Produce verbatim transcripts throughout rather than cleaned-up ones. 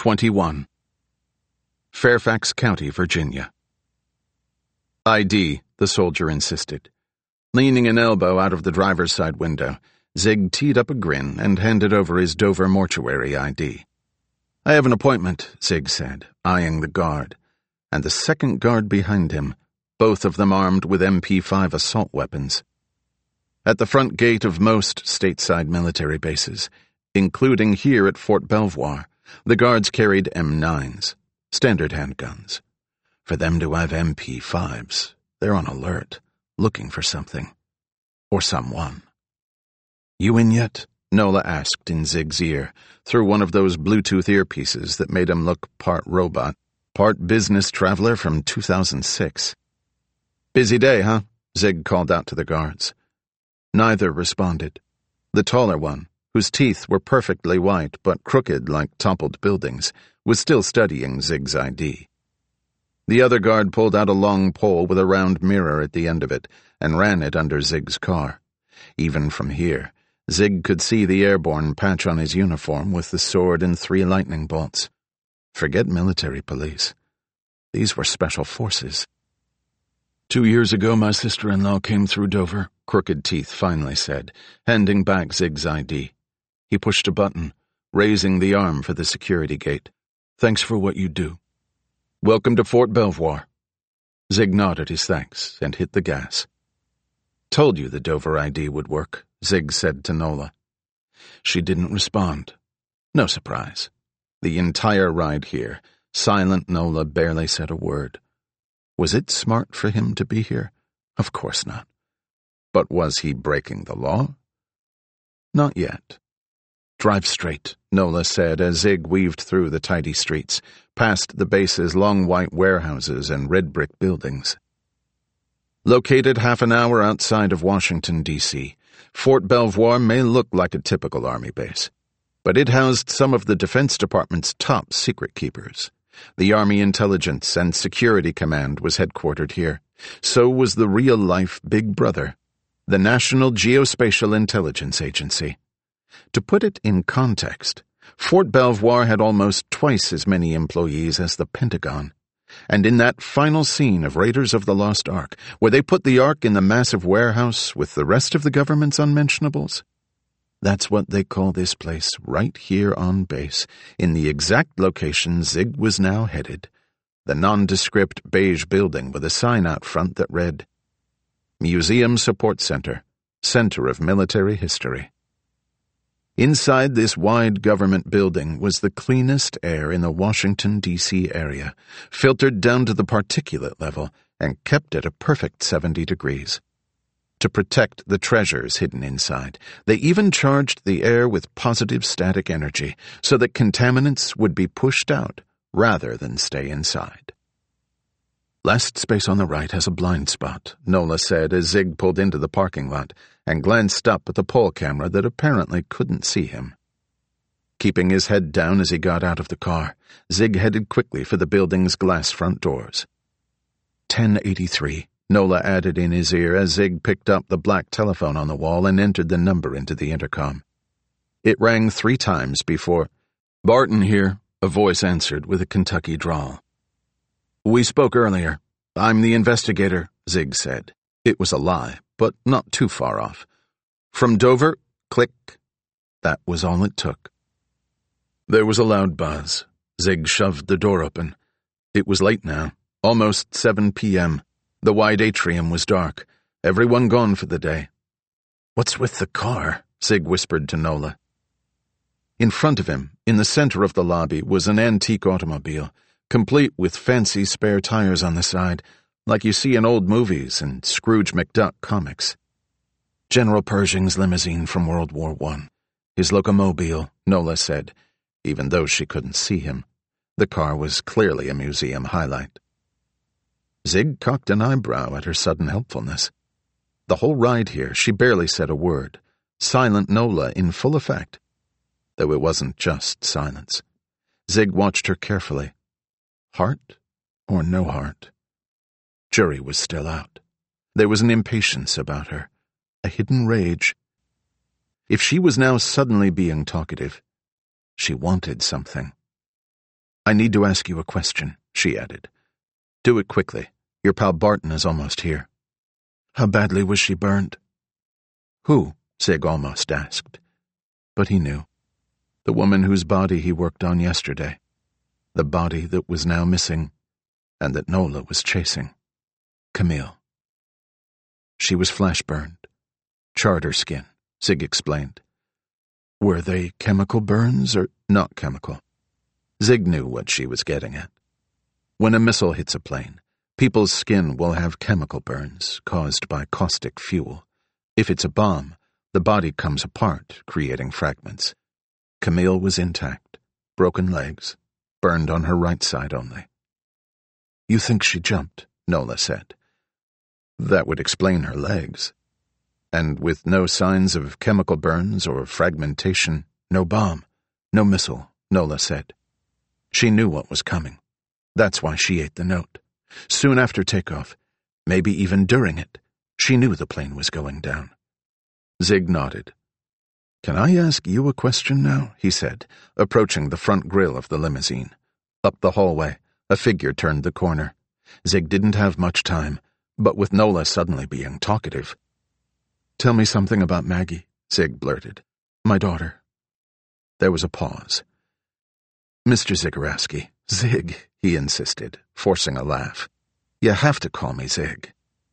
twenty-one. Fairfax County, Virginia. I D, the soldier insisted. Leaning an elbow out of the driver's side window, Zig teed up a grin and handed over his Dover mortuary I D. "I have an appointment," Zig said, eyeing the guard, and the second guard behind him, both of them armed with M P five assault weapons. At the front gate of most stateside military bases, including here at Fort Belvoir, the guards carried M nines, standard handguns. For them to have M P fives, they're on alert, looking for something. Or someone. "You in yet?" Nola asked in Zig's ear, through one of those Bluetooth earpieces that made him look part robot, part business traveler from two thousand six. "Busy day, huh?" Zig called out to the guards. Neither responded. The taller one, whose teeth were perfectly white but crooked like toppled buildings, was still studying Zig's I D. The other guard pulled out a long pole with a round mirror at the end of it and ran it under Zig's car. Even from here, Zig could see the airborne patch on his uniform with the sword and three lightning bolts. Forget military police. These were special forces. "Two years ago my sister-in-law came through Dover," Crooked Teeth finally said, handing back Zig's I D. He pushed a button, raising the arm for the security gate. "Thanks for what you do." "Welcome to Fort Belvoir." Zig nodded his thanks and hit the gas. "Told you the Dover I D would work," Zig said to Nola. She didn't respond. No surprise. The entire ride here, silent Nola barely said a word. Was it smart for him to be here? Of course not. But was he breaking the law? Not yet. "Drive straight," Nola said as Zig weaved through the tidy streets, past the base's long white warehouses and red brick buildings. Located half an hour outside of Washington, D C, Fort Belvoir may look like a typical Army base, but it housed some of the Defense Department's top secret keepers. The Army Intelligence and Security Command was headquartered here. So was the real-life Big Brother, the National Geospatial Intelligence Agency. To put it in context, Fort Belvoir had almost twice as many employees as the Pentagon. And in that final scene of Raiders of the Lost Ark, where they put the Ark in the massive warehouse with the rest of the government's unmentionables, that's what they call this place right here on base, in the exact location Zig was now headed, the nondescript beige building with a sign out front that read, Museum Support Center, Center of Military History. Inside this wide government building was the cleanest air in the Washington, D C area, filtered down to the particulate level and kept at a perfect seventy degrees. To protect the treasures hidden inside, they even charged the air with positive static energy so that contaminants would be pushed out rather than stay inside. "Last space on the right has a blind spot," Nola said as Zig pulled into the parking lot and glanced up at the pole camera that apparently couldn't see him. Keeping his head down as he got out of the car, Zig headed quickly for the building's glass front doors. ten eighty-three, Nola added in his ear as Zig picked up the black telephone on the wall and entered the number into the intercom. It rang three times before, "Barton here," a voice answered with a Kentucky drawl. "We spoke earlier. I'm the investigator," Zig said. It was a lie, but not too far off. "From Dover, click." That was all it took. There was a loud buzz. Zig shoved the door open. It was late now, almost seven p.m. The wide atrium was dark, everyone gone for the day. "What's with the car?" Zig whispered to Nola. In front of him, in the center of the lobby, was an antique automobile, complete with fancy spare tires on the side, like you see in old movies and Scrooge McDuck comics. General Pershing's limousine from World War One. His locomobile, Nola said, even though she couldn't see him. The car was clearly a museum highlight. Zig cocked an eyebrow at her sudden helpfulness. The whole ride here, she barely said a word. Silent Nola in full effect. Though it wasn't just silence. Zig watched her carefully. Heart or no heart? Jury was still out. There was an impatience about her, a hidden rage. If she was now suddenly being talkative, she wanted something. I need to ask you a question, she added. Do it quickly. Your pal Barton is almost here. How badly was she burned? Who? Zig almost asked. But he knew. The woman whose body he worked on yesterday. The body that was now missing, and that Nola was chasing. Camille. She was flash-burned. Charred her skin, Zig explained. Were they chemical burns or not chemical? Zig knew what she was getting at. When a missile hits a plane, people's skin will have chemical burns caused by caustic fuel. If it's a bomb, the body comes apart, creating fragments. Camille was intact, broken legs, burned on her right side only. You think she jumped, Nola said. That would explain her legs. And with no signs of chemical burns or fragmentation, no bomb, no missile, Nola said. She knew what was coming. That's why she ate the note. Soon after takeoff, maybe even during it, she knew the plane was going down. Zig nodded. Can I ask you a question now? He said, approaching the front grille of the limousine. Up the hallway, a figure turned the corner. Zig didn't have much time, but with Nola suddenly being talkative. Tell me something about Maggie, Zig blurted. My daughter. There was a pause. Mister Zigorowski. Zig, he insisted, forcing a laugh. You have to call me Zig.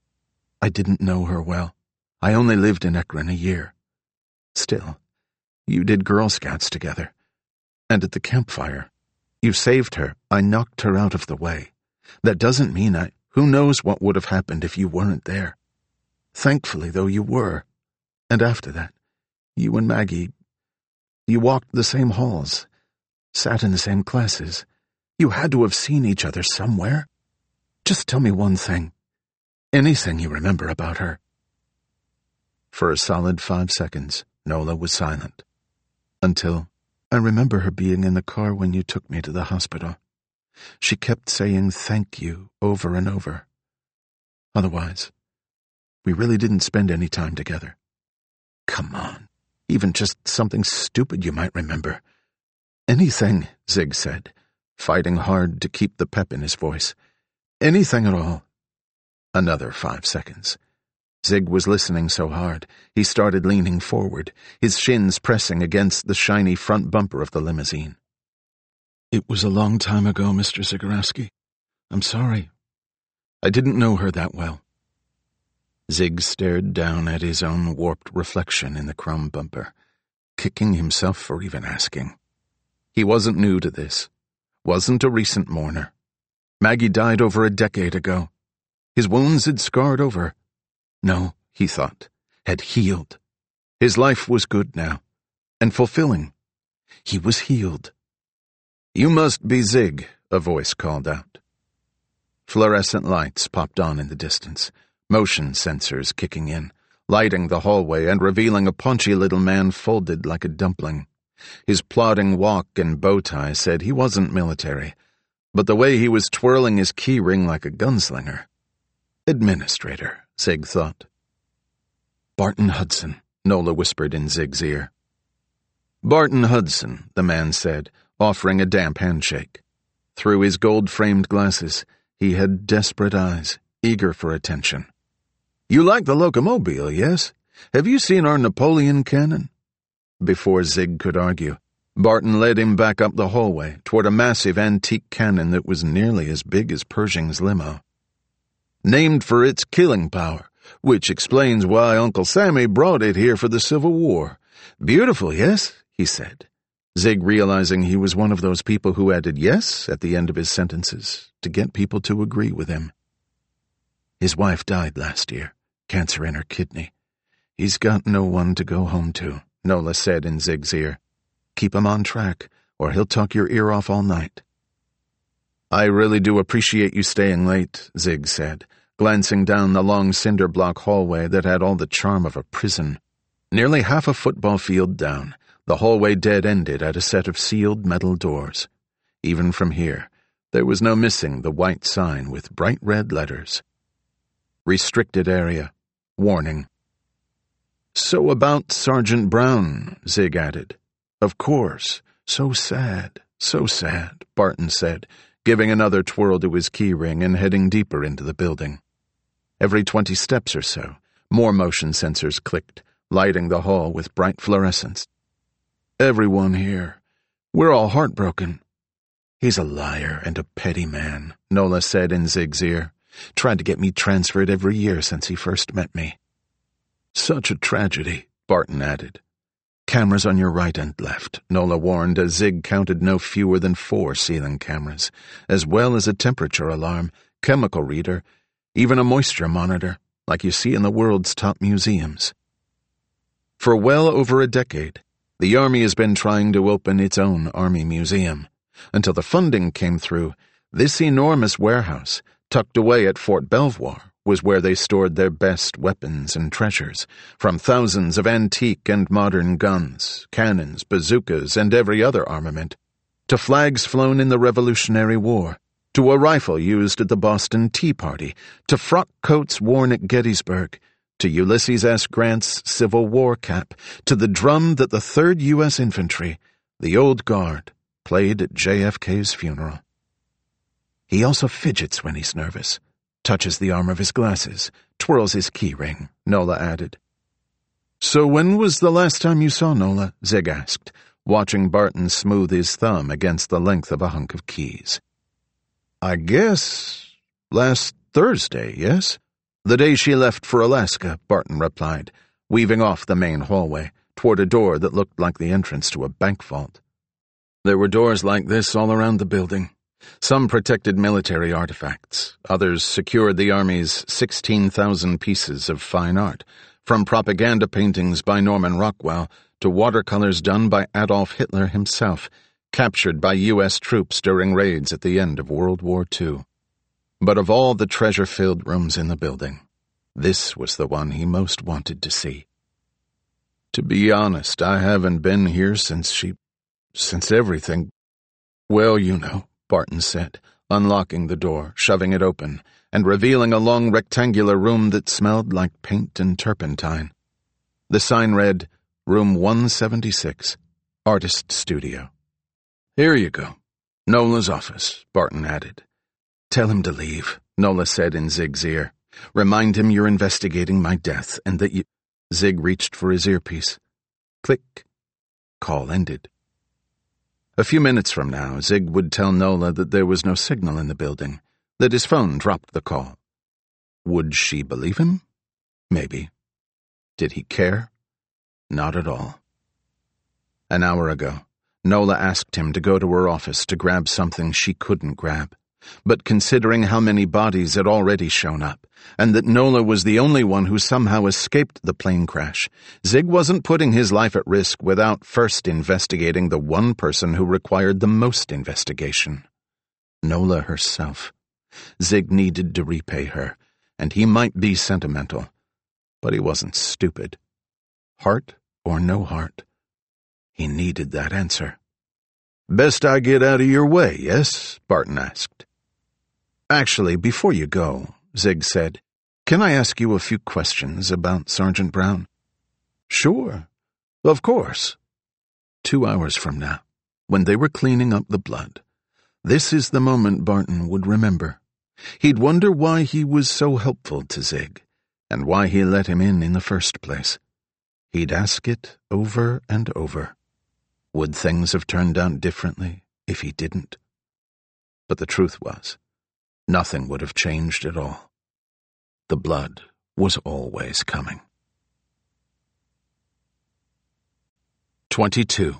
I didn't know her well. I only lived in Ekron a year. Still, you did Girl Scouts together. And at the campfire, you saved her. I knocked her out of the way. That doesn't mean I... Who knows what would have happened if you weren't there. Thankfully, though, you were. And after that, you and Maggie, you walked the same halls, sat in the same classes. You had to have seen each other somewhere. Just tell me one thing. Anything you remember about her. For a solid five seconds, Nola was silent. Until, I remember her being in the car when you took me to the hospital. She kept saying thank you over and over. Otherwise, we really didn't spend any time together. Come on, even just something stupid you might remember. Anything, Zig said, fighting hard to keep the pep in his voice. Anything at all. Another five seconds. Zig was listening so hard, he started leaning forward, his shins pressing against the shiny front bumper of the limousine. It was a long time ago, Mister Zigorowski. I'm sorry. I didn't know her that well. Zig stared down at his own warped reflection in the chrome bumper, kicking himself for even asking. He wasn't new to this, wasn't a recent mourner. Maggie died over a decade ago. His wounds had scarred over. No, he thought, had healed. His life was good now, and fulfilling. He was healed. You must be Zig, a voice called out. Fluorescent lights popped on in the distance, motion sensors kicking in, lighting the hallway and revealing a paunchy little man folded like a dumpling. His plodding walk and bow tie said he wasn't military, but the way he was twirling his key ring like a gunslinger. Administrator, Zig thought. Barton Hudson, Nola whispered in Zig's ear. Barton Hudson, the man said, offering a damp handshake. Through his gold-framed glasses, he had desperate eyes, eager for attention. You like the locomobile, yes? Have you seen our Napoleon cannon? Before Zig could argue, Barton led him back up the hallway toward a massive antique cannon that was nearly as big as Pershing's limo. Named for its killing power, which explains why Uncle Sammy brought it here for the Civil War. Beautiful, yes? He said, Zig realizing he was one of those people who added yes at the end of his sentences to get people to agree with him. His wife died last year, cancer in her kidney. He's got no one to go home to, Nola said in Zig's ear. Keep him on track, or he'll talk your ear off all night. I really do appreciate you staying late, Zig said, glancing down the long cinder block hallway that had all the charm of a prison. Nearly half a football field down, the hallway dead-ended at a set of sealed metal doors. Even from here, there was no missing the white sign with bright red letters. Restricted area. Warning. So about Sergeant Brown, Zig added. Of course. So sad, So sad, Barton said, giving another twirl to his keyring and heading deeper into the building. Every twenty steps or so, more motion sensors clicked, lighting the hall with bright fluorescence. Everyone here. We're all heartbroken. He's a liar and a petty man, Nola said in Zig's ear. Tried to get me transferred every year since he first met me. Such a tragedy, Barton added. Cameras on your right and left, Nola warned as Zig counted no fewer than four ceiling cameras, as well as a temperature alarm, chemical reader, even a moisture monitor, like you see in the world's top museums. For well over a decade, the Army has been trying to open its own Army Museum. Until the funding came through, this enormous warehouse, tucked away at Fort Belvoir, was where they stored their best weapons and treasures, from thousands of antique and modern guns, cannons, bazookas, and every other armament, to flags flown in the Revolutionary War, to a rifle used at the Boston Tea Party, to frock coats worn at Gettysburg, to Ulysses S. Grant's Civil War cap, to the drum that the third U S Infantry, the Old Guard, played at J F K's funeral. He also fidgets when he's nervous, touches the arm of his glasses, twirls his keyring, Nola added. So when was the last time you saw Nola? Zig asked, watching Barton smooth his thumb against the length of a hunk of keys. I guess last Thursday, yes? The day she left for Alaska, Barton replied, weaving off the main hallway, toward a door that looked like the entrance to a bank vault. There were doors like this all around the building. Some protected military artifacts, others secured the Army's sixteen thousand pieces of fine art, from propaganda paintings by Norman Rockwell to watercolors done by Adolf Hitler himself, captured by U S troops during raids at the end of World War Two. But of all the treasure-filled rooms in the building, this was the one he most wanted to see. To be honest, I haven't been here since she... since everything... Well, you know, Barton said, unlocking the door, shoving it open, and revealing a long rectangular room that smelled like paint and turpentine. The sign read, Room one seventy-six, Artist Studio. Here you go. Nola's office, Barton added. Tell him to leave, Nola said in Zig's ear. Remind him you're investigating my death and that you... Zig reached for his earpiece. Click. Call ended. A few minutes from now, Zig would tell Nola that there was no signal in the building, that his phone dropped the call. Would she believe him? Maybe. Did he care? Not at all. An hour ago, Nola asked him to go to her office to grab something she couldn't grab. But considering how many bodies had already shown up, and that Nola was the only one who somehow escaped the plane crash, Zig wasn't putting his life at risk without first investigating the one person who required the most investigation. Nola herself. Zig needed to repay her, and he might be sentimental, but he wasn't stupid. Heart or no heart, he needed that answer. Best I get out of your way, yes? Barton asked. Actually, before you go, Zig said, can I ask you a few questions about Sergeant Brown? Sure. Of course. Two hours from now, when they were cleaning up the blood, this is the moment Barton would remember. He'd wonder why he was so helpful to Zig, and why he let him in in the first place. He'd ask it over and over. Would things have turned out differently if he didn't? But the truth was, nothing would have changed at all. The blood was always coming. Twenty-two.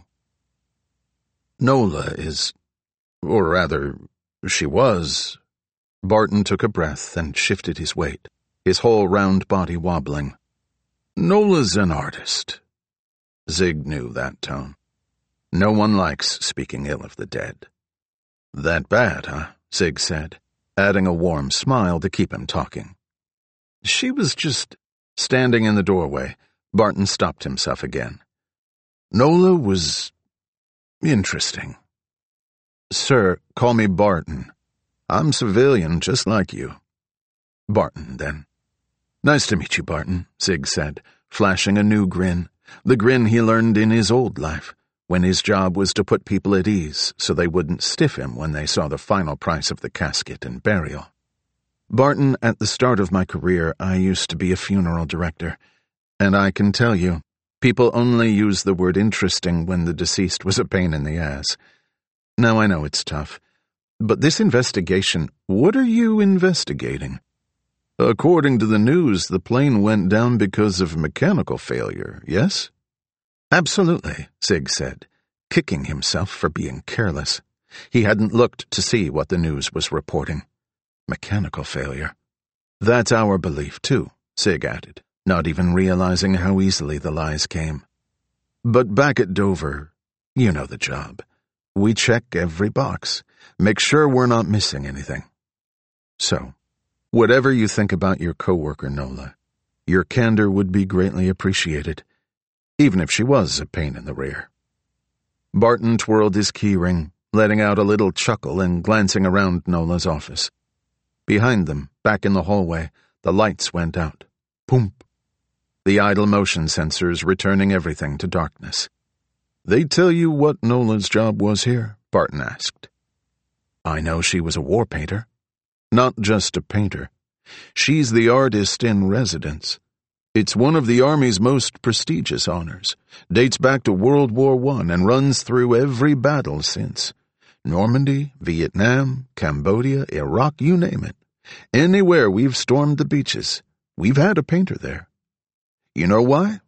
Nola is, or rather, she was. Barton took a breath and shifted his weight, his whole round body wobbling. Nola's an artist. Zig knew that tone. No one likes speaking ill of the dead. That bad, huh? Zig said, adding a warm smile to keep him talking. She was just standing in the doorway. Barton stopped himself again. Nola was interesting. Sir, call me Barton. I'm civilian, just like you. Barton, then. Nice to meet you, Barton, Zig said, flashing a new grin, the grin he learned in his old life, when his job was to put people at ease so they wouldn't stiff him when they saw the final price of the casket and burial. Barton, at the start of my career, I used to be a funeral director, and I can tell you, people only use the word interesting when the deceased was a pain in the ass. Now I know it's tough, but this investigation, what are you investigating? According to the news, the plane went down because of mechanical failure, yes? Absolutely, Zig said, kicking himself for being careless. He hadn't looked to see what the news was reporting. Mechanical failure. That's our belief, too, Zig added, not even realizing how easily the lies came. But back at Dover, you know the job. We check every box, make sure we're not missing anything. So, whatever you think about your coworker Nola, your candor would be greatly appreciated, even if she was a pain in the rear. Barton twirled his keyring, letting out a little chuckle and glancing around Nola's office. Behind them, back in the hallway, the lights went out. Poomp. The idle motion sensors returning everything to darkness. They tell you what Nola's job was here? Barton asked. I know she was a war painter. Not just a painter. She's the artist in residence. It's one of the Army's most prestigious honors. Dates back to World War One and runs through every battle since. Normandy, Vietnam, Cambodia, Iraq, you name it. Anywhere we've stormed the beaches, we've had a painter there. You know why?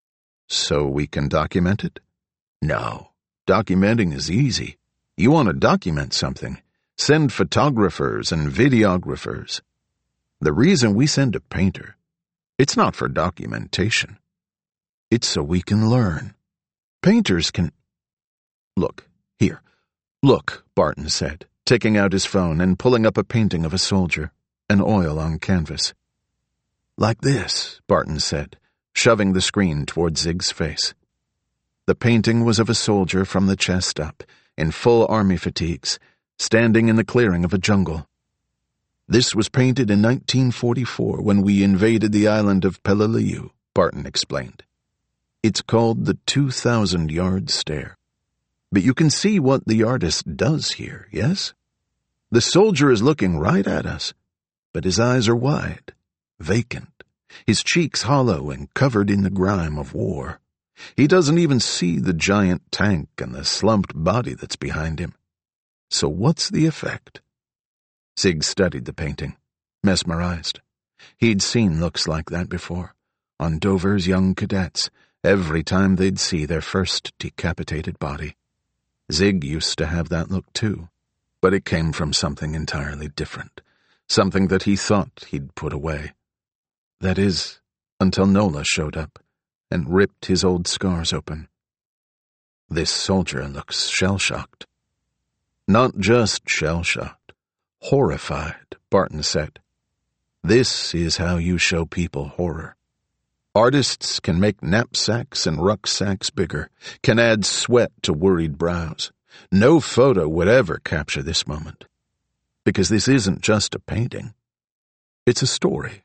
So we can document it? No, documenting is easy. You want to document something, send photographers and videographers. The reason we send a painter, it's not for documentation. It's so we can learn. Painters can... Look, here. Look, Barton said, taking out his phone and pulling up a painting of a soldier, an oil on canvas. Like this, Barton said, shoving the screen toward Zig's face. The painting was of a soldier from the chest up, in full army fatigues, standing in the clearing of a jungle. This was painted in nineteen forty-four when we invaded the island of Peleliu, Barton explained. It's called the two thousand yard stare. But you can see what the artist does here, yes? The soldier is looking right at us, but his eyes are wide, vacant, his cheeks hollow and covered in the grime of war. He doesn't even see the giant tank and the slumped body that's behind him. So what's the effect? Zig studied the painting, mesmerized. He'd seen looks like that before, on Dover's young cadets, every time they'd see their first decapitated body. Zig used to have that look too, but it came from something entirely different, something that he thought he'd put away. That is, until Nola showed up and ripped his old scars open. This soldier looks shell-shocked. Not just shell-shocked, horrified, Barton said. This is how you show people horror. Artists can make knapsacks and rucksacks bigger, can add sweat to worried brows. No photo would ever capture this moment. Because this isn't just a painting. It's a story.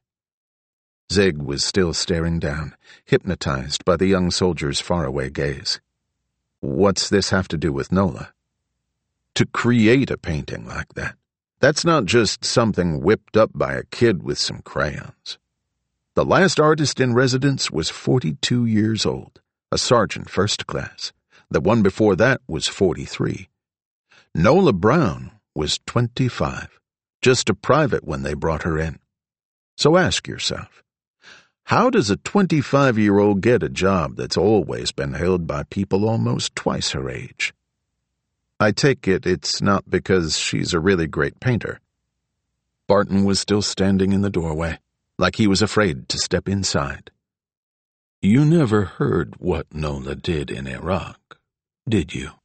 Zig was still staring down, hypnotized by the young soldier's faraway gaze. What's this have to do with Nola? To create a painting like that, that's not just something whipped up by a kid with some crayons. The last artist in residence was forty-two years old, a sergeant first class. The one before that was forty-three. Nola Brown was twenty-five, just a private when they brought her in. So ask yourself, how does a twenty-five-year-old get a job that's always been held by people almost twice her age? I take it it's not because she's a really great painter. Barton was still standing in the doorway, like he was afraid to step inside. You never heard what Nola did in Iraq, did you?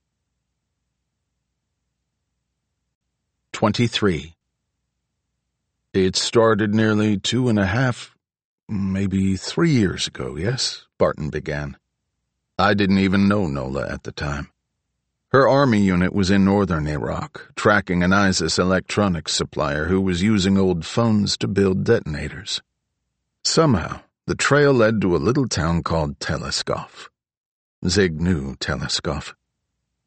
Twenty-three. It started nearly two and a half, maybe three years ago, yes? Barton began. I didn't even know Nola at the time. Her army unit was in northern Iraq, tracking an ISIS electronics supplier who was using old phones to build detonators. Somehow, the trail led to a little town called Teleskov. Zig knew Teleskov.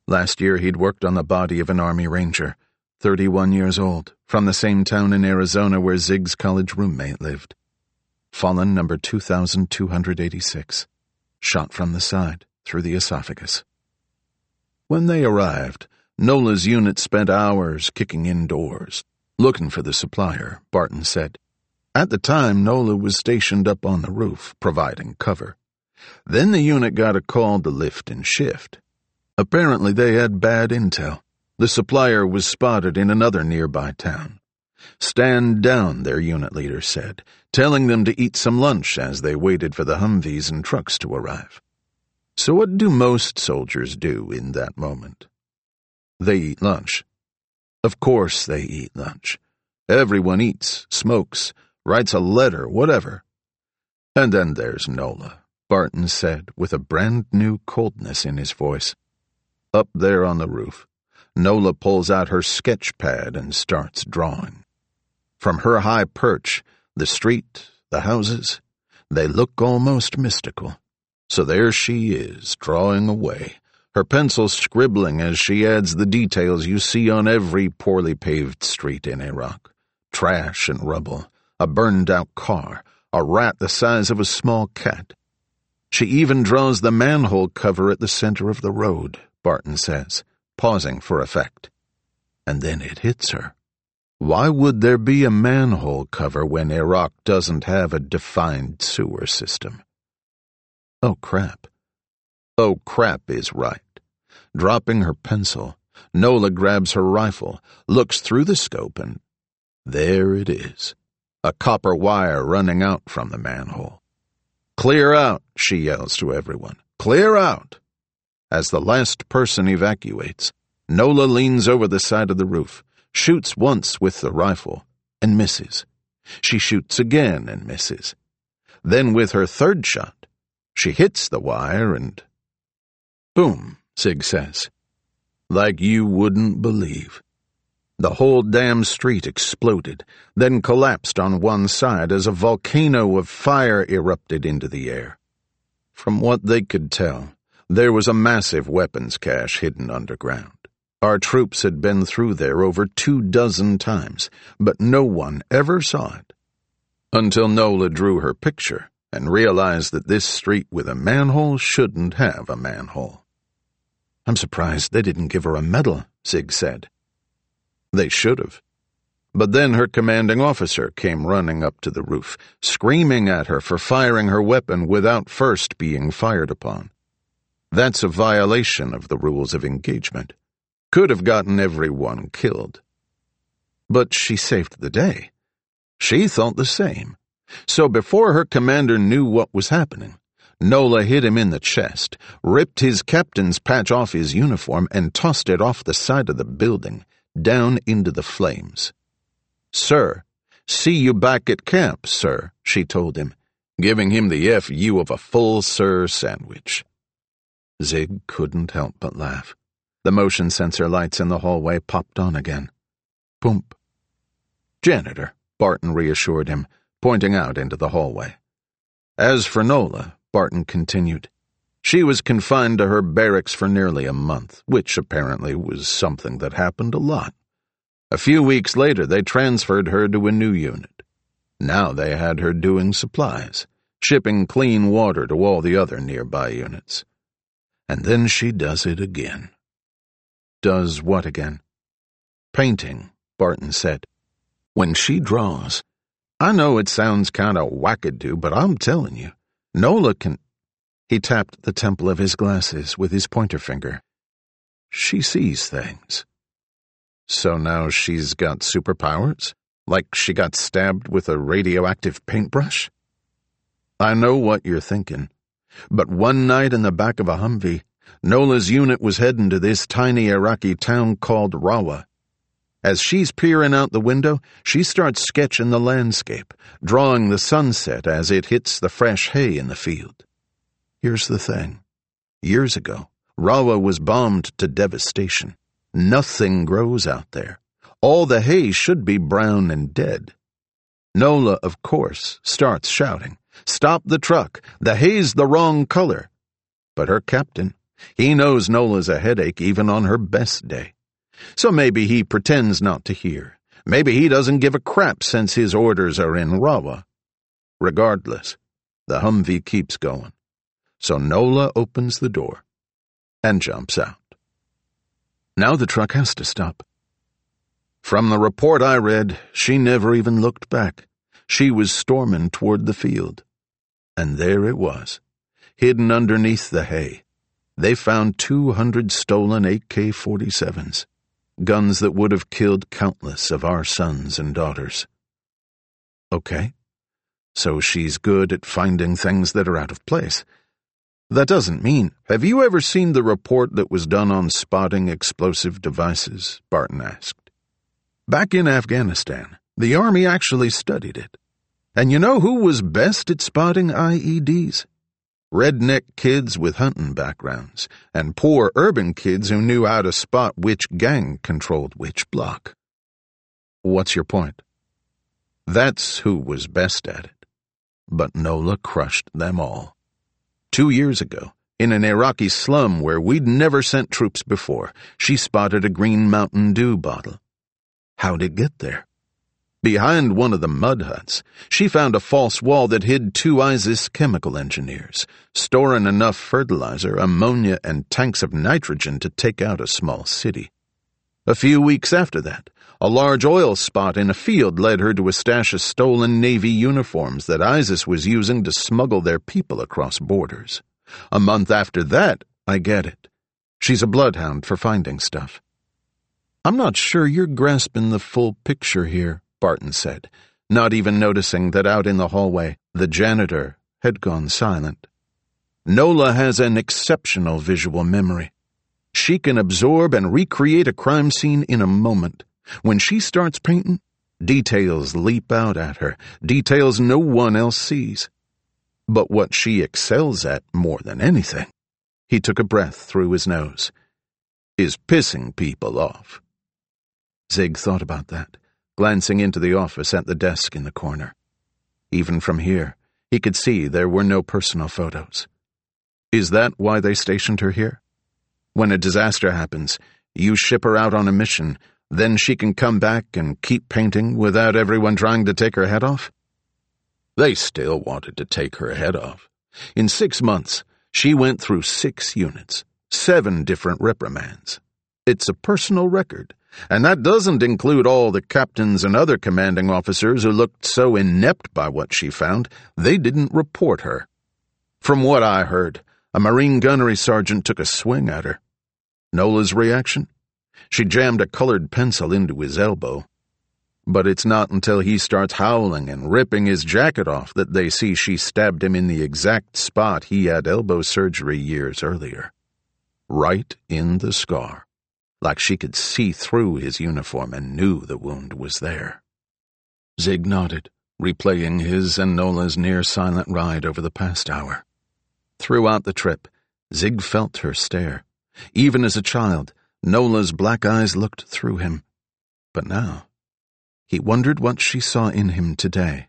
Last year he'd worked on the body of an Army Ranger, thirty-one years old, from the same town in Arizona where Zig's college roommate lived. Fallen number two thousand two hundred eighty-six, shot from the side, through the esophagus. When they arrived, Nola's unit spent hours kicking indoors, looking for the supplier, Barton said. At the time, Nola was stationed up on the roof, providing cover. Then the unit got a call to lift and shift. Apparently they had bad intel. The supplier was spotted in another nearby town. Stand down, their unit leader said, telling them to eat some lunch as they waited for the Humvees and trucks to arrive. So what do most soldiers do in that moment? They eat lunch. Of course they eat lunch. Everyone eats, smokes, writes a letter, whatever. And then there's Nola, Barton said, with a brand-new coldness in his voice. Up there on the roof, Nola pulls out her sketch pad and starts drawing. From her high perch, the street, the houses, they look almost mystical. So there she is, drawing away, her pencil scribbling as she adds the details you see on every poorly paved street in Iraq. Trash and rubble, a burned-out car, a rat the size of a small cat. She even draws the manhole cover at the center of the road, Barton says, pausing for effect. And then it hits her. Why would there be a manhole cover when Iraq doesn't have a defined sewer system? Oh, crap. Oh, crap is right. Dropping her pencil, Nola grabs her rifle, looks through the scope, and there it is. A copper wire running out from the manhole. Clear out, she yells to everyone. Clear out! As the last person evacuates, Nola leans over the side of the roof, shoots once with the rifle, and misses. She shoots again and misses. Then with her third shot, she hits the wire and... Boom, Zig says. Like you wouldn't believe. The whole damn street exploded, then collapsed on one side as a volcano of fire erupted into the air. From what they could tell, there was a massive weapons cache hidden underground. Our troops had been through there over two dozen times, but no one ever saw it. Until Nola drew her picture and realized that this street with a manhole shouldn't have a manhole. I'm surprised they didn't give her a medal, Zig said. They should have. But then her commanding officer came running up to the roof, screaming at her for firing her weapon without first being fired upon. That's a violation of the rules of engagement. Could have gotten everyone killed. But she saved the day. She thought the same. So before her commander knew what was happening, Nola hit him in the chest, ripped his captain's patch off his uniform, and tossed it off the side of the building, down into the flames. Sir, see you back at camp, sir, she told him, giving him the F U of a full sir sandwich. Zig couldn't help but laugh. The motion sensor lights in the hallway popped on again. Boomp. Janitor, Barton reassured him, pointing out into the hallway. As for Nola, Barton continued, she was confined to her barracks for nearly a month, which apparently was something that happened a lot. A few weeks later, they transferred her to a new unit. Now they had her doing supplies, shipping clean water to all the other nearby units. And then she does it again. Does what again? Painting, Barton said. When she draws, I know it sounds kind of wackadoo, but I'm telling you, Nola can... He tapped the temple of his glasses with his pointer finger. She sees things. So now she's got superpowers? Like she got stabbed with a radioactive paintbrush? I know what you're thinking, but one night in the back of a Humvee, Nola's unit was heading to this tiny Iraqi town called Rawa. As she's peering out the window, she starts sketching the landscape, drawing the sunset as it hits the fresh hay in the field. Here's the thing. Years ago, Rawa was bombed to devastation. Nothing grows out there. All the hay should be brown and dead. Nola, of course, starts shouting, "Stop the truck! The hay's the wrong color!" But her captain, He knows Nola's a headache even on her best day. So maybe he pretends not to hear. Maybe he doesn't give a crap since his orders are in Rawa. Regardless, the Humvee keeps going. So Nola opens the door and jumps out. Now the truck has to stop. From the report I read, she never even looked back. She was storming toward the field. And there it was, hidden underneath the hay. They found two hundred stolen A K forty-sevens, guns that would have killed countless of our sons and daughters. Okay, so she's good at finding things that are out of place. That doesn't mean... Have you ever seen the report that was done on spotting explosive devices? Barton asked. Back in Afghanistan, the Army actually studied it. And you know who was best at spotting I E Ds? Redneck kids with hunting backgrounds, and poor urban kids who knew how to spot which gang controlled which block. What's your point? That's who was best at it. But Nola crushed them all. Two years ago, in an Iraqi slum where we'd never sent troops before, she spotted a green Mountain Dew bottle. How'd it get there? Behind one of the mud huts, she found a false wall that hid two ISIS chemical engineers, storing enough fertilizer, ammonia, and tanks of nitrogen to take out a small city. A few weeks after that, a large oil spot in a field led her to a stash of stolen Navy uniforms that ISIS was using to smuggle their people across borders. A month after that, I get it. She's a bloodhound for finding stuff. I'm not sure you're grasping the full picture here, Barton said, not even noticing that out in the hallway, the janitor had gone silent. Nola has an exceptional visual memory. She can absorb and recreate a crime scene in a moment. When she starts painting, details leap out at her, details no one else sees. But what she excels at more than anything, he took a breath through his nose, is pissing people off. Zig thought about that, glancing into the office at the desk in the corner. Even from here, he could see there were no personal photos. Is that why they stationed her here? When a disaster happens, you ship her out on a mission, then she can come back and keep painting without everyone trying to take her head off? They still wanted to take her head off. In six months, she went through six units, seven different reprimands. It's a personal record, and that doesn't include all the captains and other commanding officers who looked so inept by what she found, they didn't report her. From what I heard, a Marine gunnery sergeant took a swing at her. Nola's reaction? She jammed a colored pencil into his elbow. But it's not until he starts howling and ripping his jacket off that they see she stabbed him in the exact spot he had elbow surgery years earlier. Right in the scar, like she could see through his uniform and knew the wound was there. Zig nodded, replaying his and Nola's near-silent ride over the past hour. Throughout the trip, Zig felt her stare. Even as a child, Nola's black eyes looked through him. But now, he wondered what she saw in him today.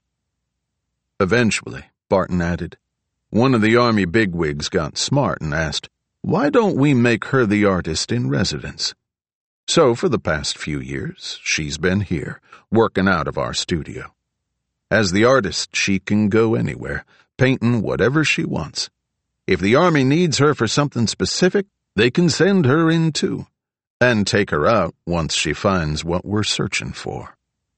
Eventually, Barton added, one of the Army bigwigs got smart and asked, why don't we make her the artist in residence? So for the past few years, she's been here, working out of our studio. As the artist, she can go anywhere, painting whatever she wants. If the Army needs her for something specific, they can send her in too, and take her out once she finds what we're searching for.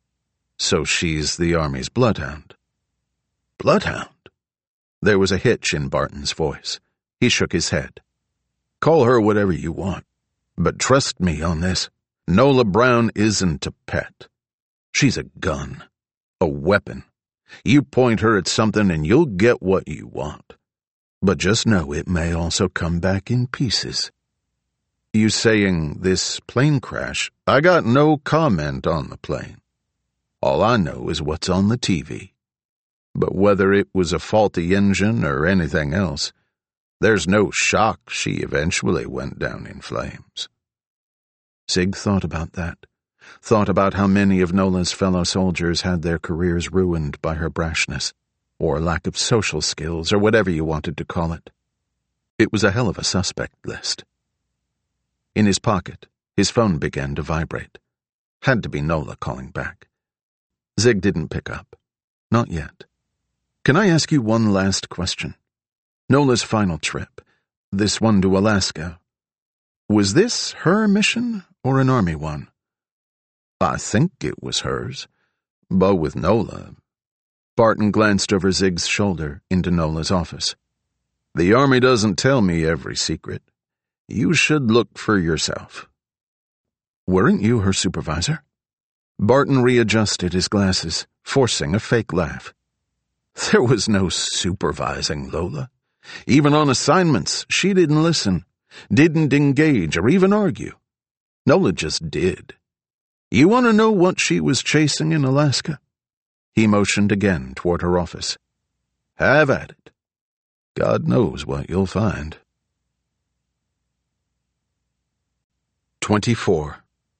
So she's the Army's bloodhound. Bloodhound? There was a hitch in Barton's voice. He shook his head. Call her whatever you want, but trust me on this. Nola Brown isn't a pet. She's a gun, a weapon. You point her at something and you'll get what you want. But just know it may also come back in pieces. You saying this plane crash? I got no comment on the plane. All I know is what's on the T V. But whether it was a faulty engine or anything else, there's no shock she eventually went down in flames. Zig thought about that, thought about how many of Nola's fellow soldiers had their careers ruined by her brashness, or lack of social skills, or whatever you wanted to call it. It was a hell of a suspect list. In his pocket, his phone began to vibrate. Had to be Nola calling back. Zig didn't pick up. Not yet. Can I ask you one last question? Nola's final trip, this one to Alaska, was this her mission or an Army one? I think it was hers, but with Nola. Barton glanced over Zig's shoulder into Nola's office. The Army doesn't tell me every secret. You should look for yourself. Weren't you her supervisor? Barton readjusted his glasses, forcing a fake laugh. There was no supervising Lola. Even on assignments, she didn't listen, didn't engage or even argue. Nola just did. You want to know what she was chasing in Alaska? He motioned again toward her office. Have at it. God knows what you'll find. Twenty-four.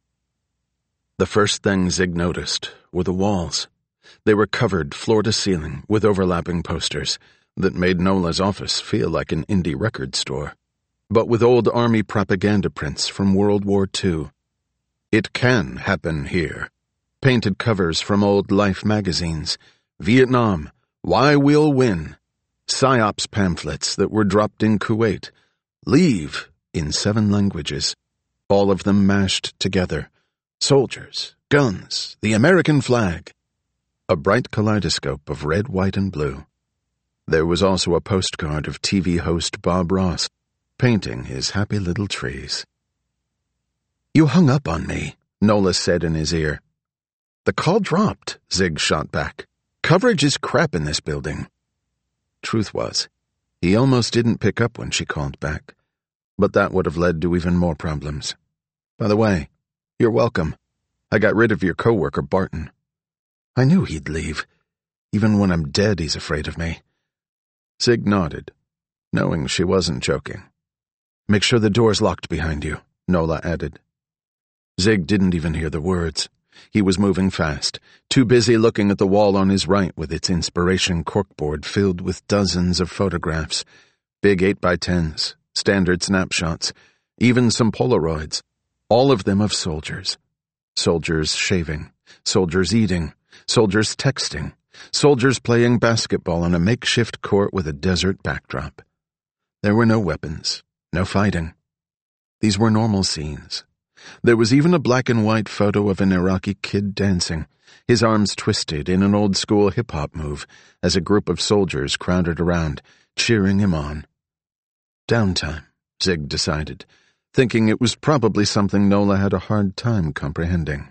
The first thing Zig noticed were the walls. They were covered floor to ceiling with overlapping posters that made Nola's office feel like an indie record store, but with old Army propaganda prints from World War Two. It can happen here. Painted covers from old Life magazines, Vietnam, Why We'll Win, PSYOPs pamphlets that were dropped in Kuwait, Leave in seven languages, all of them mashed together. Soldiers, guns, the American flag. A bright kaleidoscope of red, white, and blue. There was also a postcard of T V host Bob Ross, painting his happy little trees. You hung up on me, Nola said in his ear. The call dropped, Zig shot back. Coverage is crap in this building. Truth was, he almost didn't pick up when she called back, but that would have led to even more problems. By the way, you're welcome. I got rid of your coworker, Barton. I knew he'd leave. Even when I'm dead, he's afraid of me. Zig nodded, knowing she wasn't joking. Make sure the door's locked behind you, Nola added. Zig didn't even hear the words. He was moving fast, too busy looking at the wall on his right with its inspiration corkboard filled with dozens of photographs, big eight by tens, standard snapshots, even some Polaroids, all of them of soldiers. Soldiers shaving, soldiers eating, soldiers texting, soldiers playing basketball on a makeshift court with a desert backdrop. There were no weapons, no fighting. These were normal scenes. There was even a black and white photo of an Iraqi kid dancing, his arms twisted in an old-school hip-hop move as a group of soldiers crowded around, cheering him on. Downtime, Zig decided, thinking it was probably something Nola had a hard time comprehending.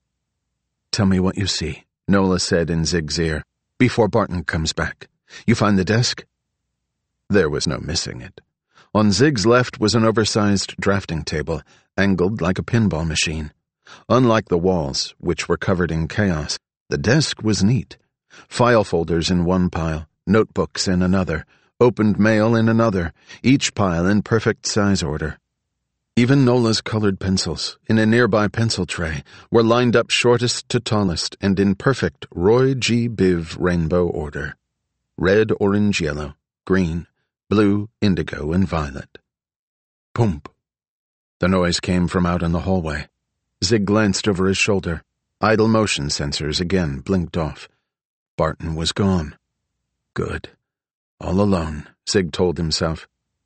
Tell me what you see, Nola said in Zig's ear, before Barton comes back. You find the desk? There was no missing it. On Zig's left was an oversized drafting table, angled like a pinball machine. Unlike the walls, which were covered in chaos, the desk was neat. File folders in one pile, notebooks in another, opened mail in another, each pile in perfect size order. Even Nola's colored pencils, in a nearby pencil tray, were lined up shortest to tallest and in perfect Roy G. Biv rainbow order. Red, orange, yellow, green, blue, indigo, and violet. Poomp. The noise came from out in the hallway. Zig glanced over his shoulder. Idle motion sensors again blinked off. Barton was gone. Good. All alone, Zig told himself.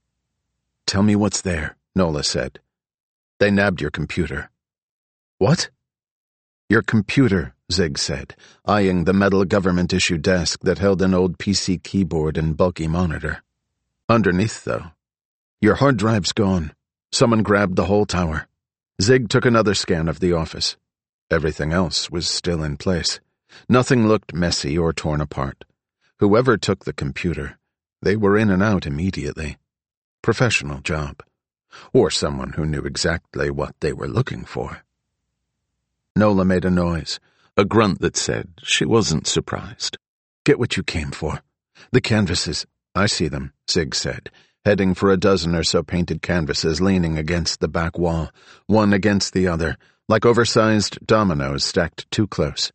Tell me what's there, Nola said. They nabbed your computer. What? Your computer, Zig said, eyeing the metal government-issue desk that held an old P C keyboard and bulky monitor. Underneath, though. Your hard drive's gone. Someone grabbed the whole tower. Zig took another scan of the office. Everything else was still in place. Nothing looked messy or torn apart. Whoever took the computer, they were in and out immediately. Professional job. Or someone who knew exactly what they were looking for. Nola made a noise, a grunt that said she wasn't surprised. Get what you came for. The canvases. I see them, Zig said, heading for a dozen or so painted canvases leaning against the back wall, one against the other, like oversized dominoes stacked too close.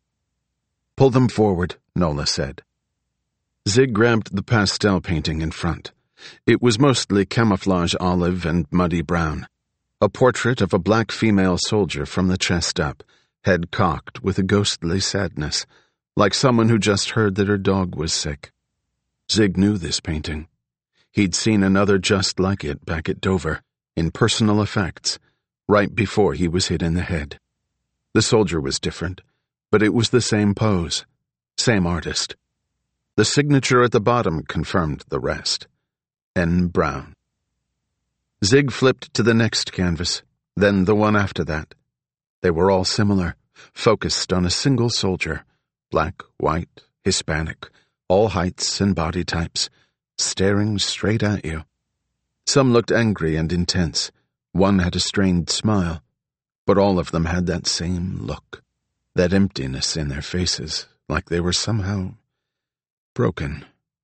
Pull them forward, Nola said. Zig grabbed the pastel painting in front, It was mostly camouflage olive and muddy brown. A portrait of a black female soldier from the chest up, head cocked with a ghostly sadness, like someone who just heard that her dog was sick. Zig knew this painting. He'd seen another just like it back at Dover, in personal effects, right before he was hit in the head. The soldier was different, but it was the same pose, same artist. The signature at the bottom confirmed the rest. N. Brown. Zig flipped to the next canvas, then the one after that. They were all similar, focused on a single soldier, black, white, Hispanic, all heights and body types, staring straight at you. Some looked angry and intense. One had a strained smile, but all of them had that same look, that emptiness in their faces, like they were somehow broken.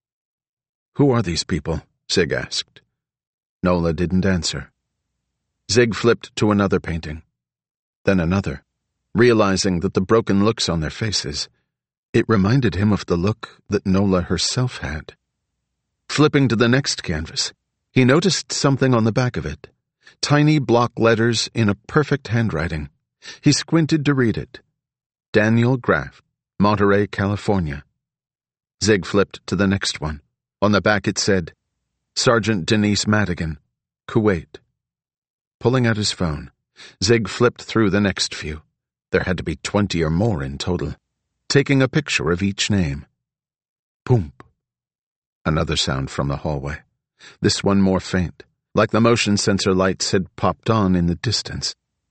"Who are these people?" Zig asked. Nola didn't answer. Zig flipped to another painting, then another, realizing that the broken looks on their faces, it reminded him of the look that Nola herself had. Flipping to the next canvas, he noticed something on the back of it, tiny block letters in a perfect handwriting. He squinted to read it. Daniel Graff, Monterey, California. Zig flipped to the next one. On the back it said, Sergeant Denise Madigan, Kuwait. Pulling out his phone, Zig flipped through the next few. There had to be twenty or more in total, taking a picture of each name. Boom. Another sound from the hallway, this one more faint, like the motion sensor lights had popped on in the distance.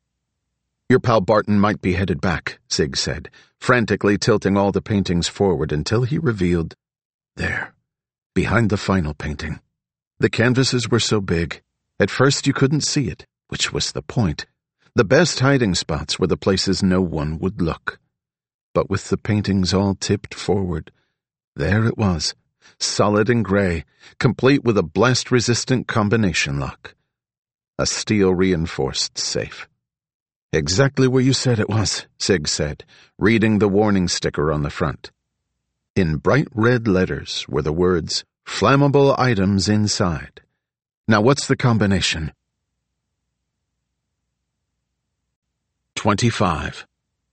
Your pal Barton might be headed back, Zig said, frantically tilting all the paintings forward until he revealed, there, behind the final painting. The canvases were so big, at first you couldn't see it, which was the point. The best hiding spots were the places no one would look. But with the paintings all tipped forward, there it was, solid and gray, complete with a blast-resistant combination lock. A steel-reinforced safe. Exactly where you said it was, Zig said, reading the warning sticker on the front. In bright red letters were the words, Flammable items inside. Now what's the combination? Twenty-five.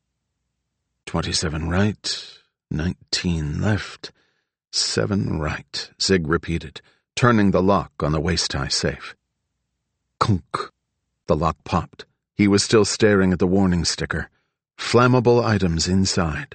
Twenty-seven right, nineteen left, seven right, Zig repeated, turning the lock on the waist-high safe. Kunk. The lock popped. He was still staring at the warning sticker. Flammable items inside.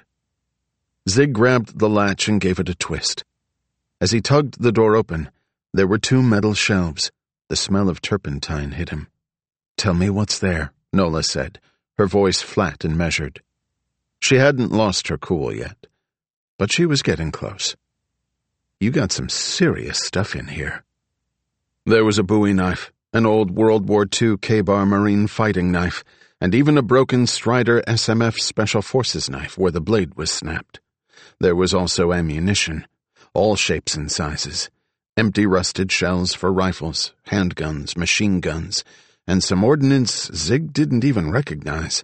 Zig grabbed the latch and gave it a twist. As he tugged the door open, there were two metal shelves. The smell of turpentine hit him. Tell me what's there, Nola said, her voice flat and measured. She hadn't lost her cool yet, but she was getting close. You got some serious stuff in here. There was a Bowie knife, an old World War Two K-Bar Marine fighting knife, and even a broken Strider S M F Special Forces knife where the blade was snapped. There was also ammunition, all shapes and sizes, empty rusted shells for rifles, handguns, machine guns, and some ordnance Zig didn't even recognize.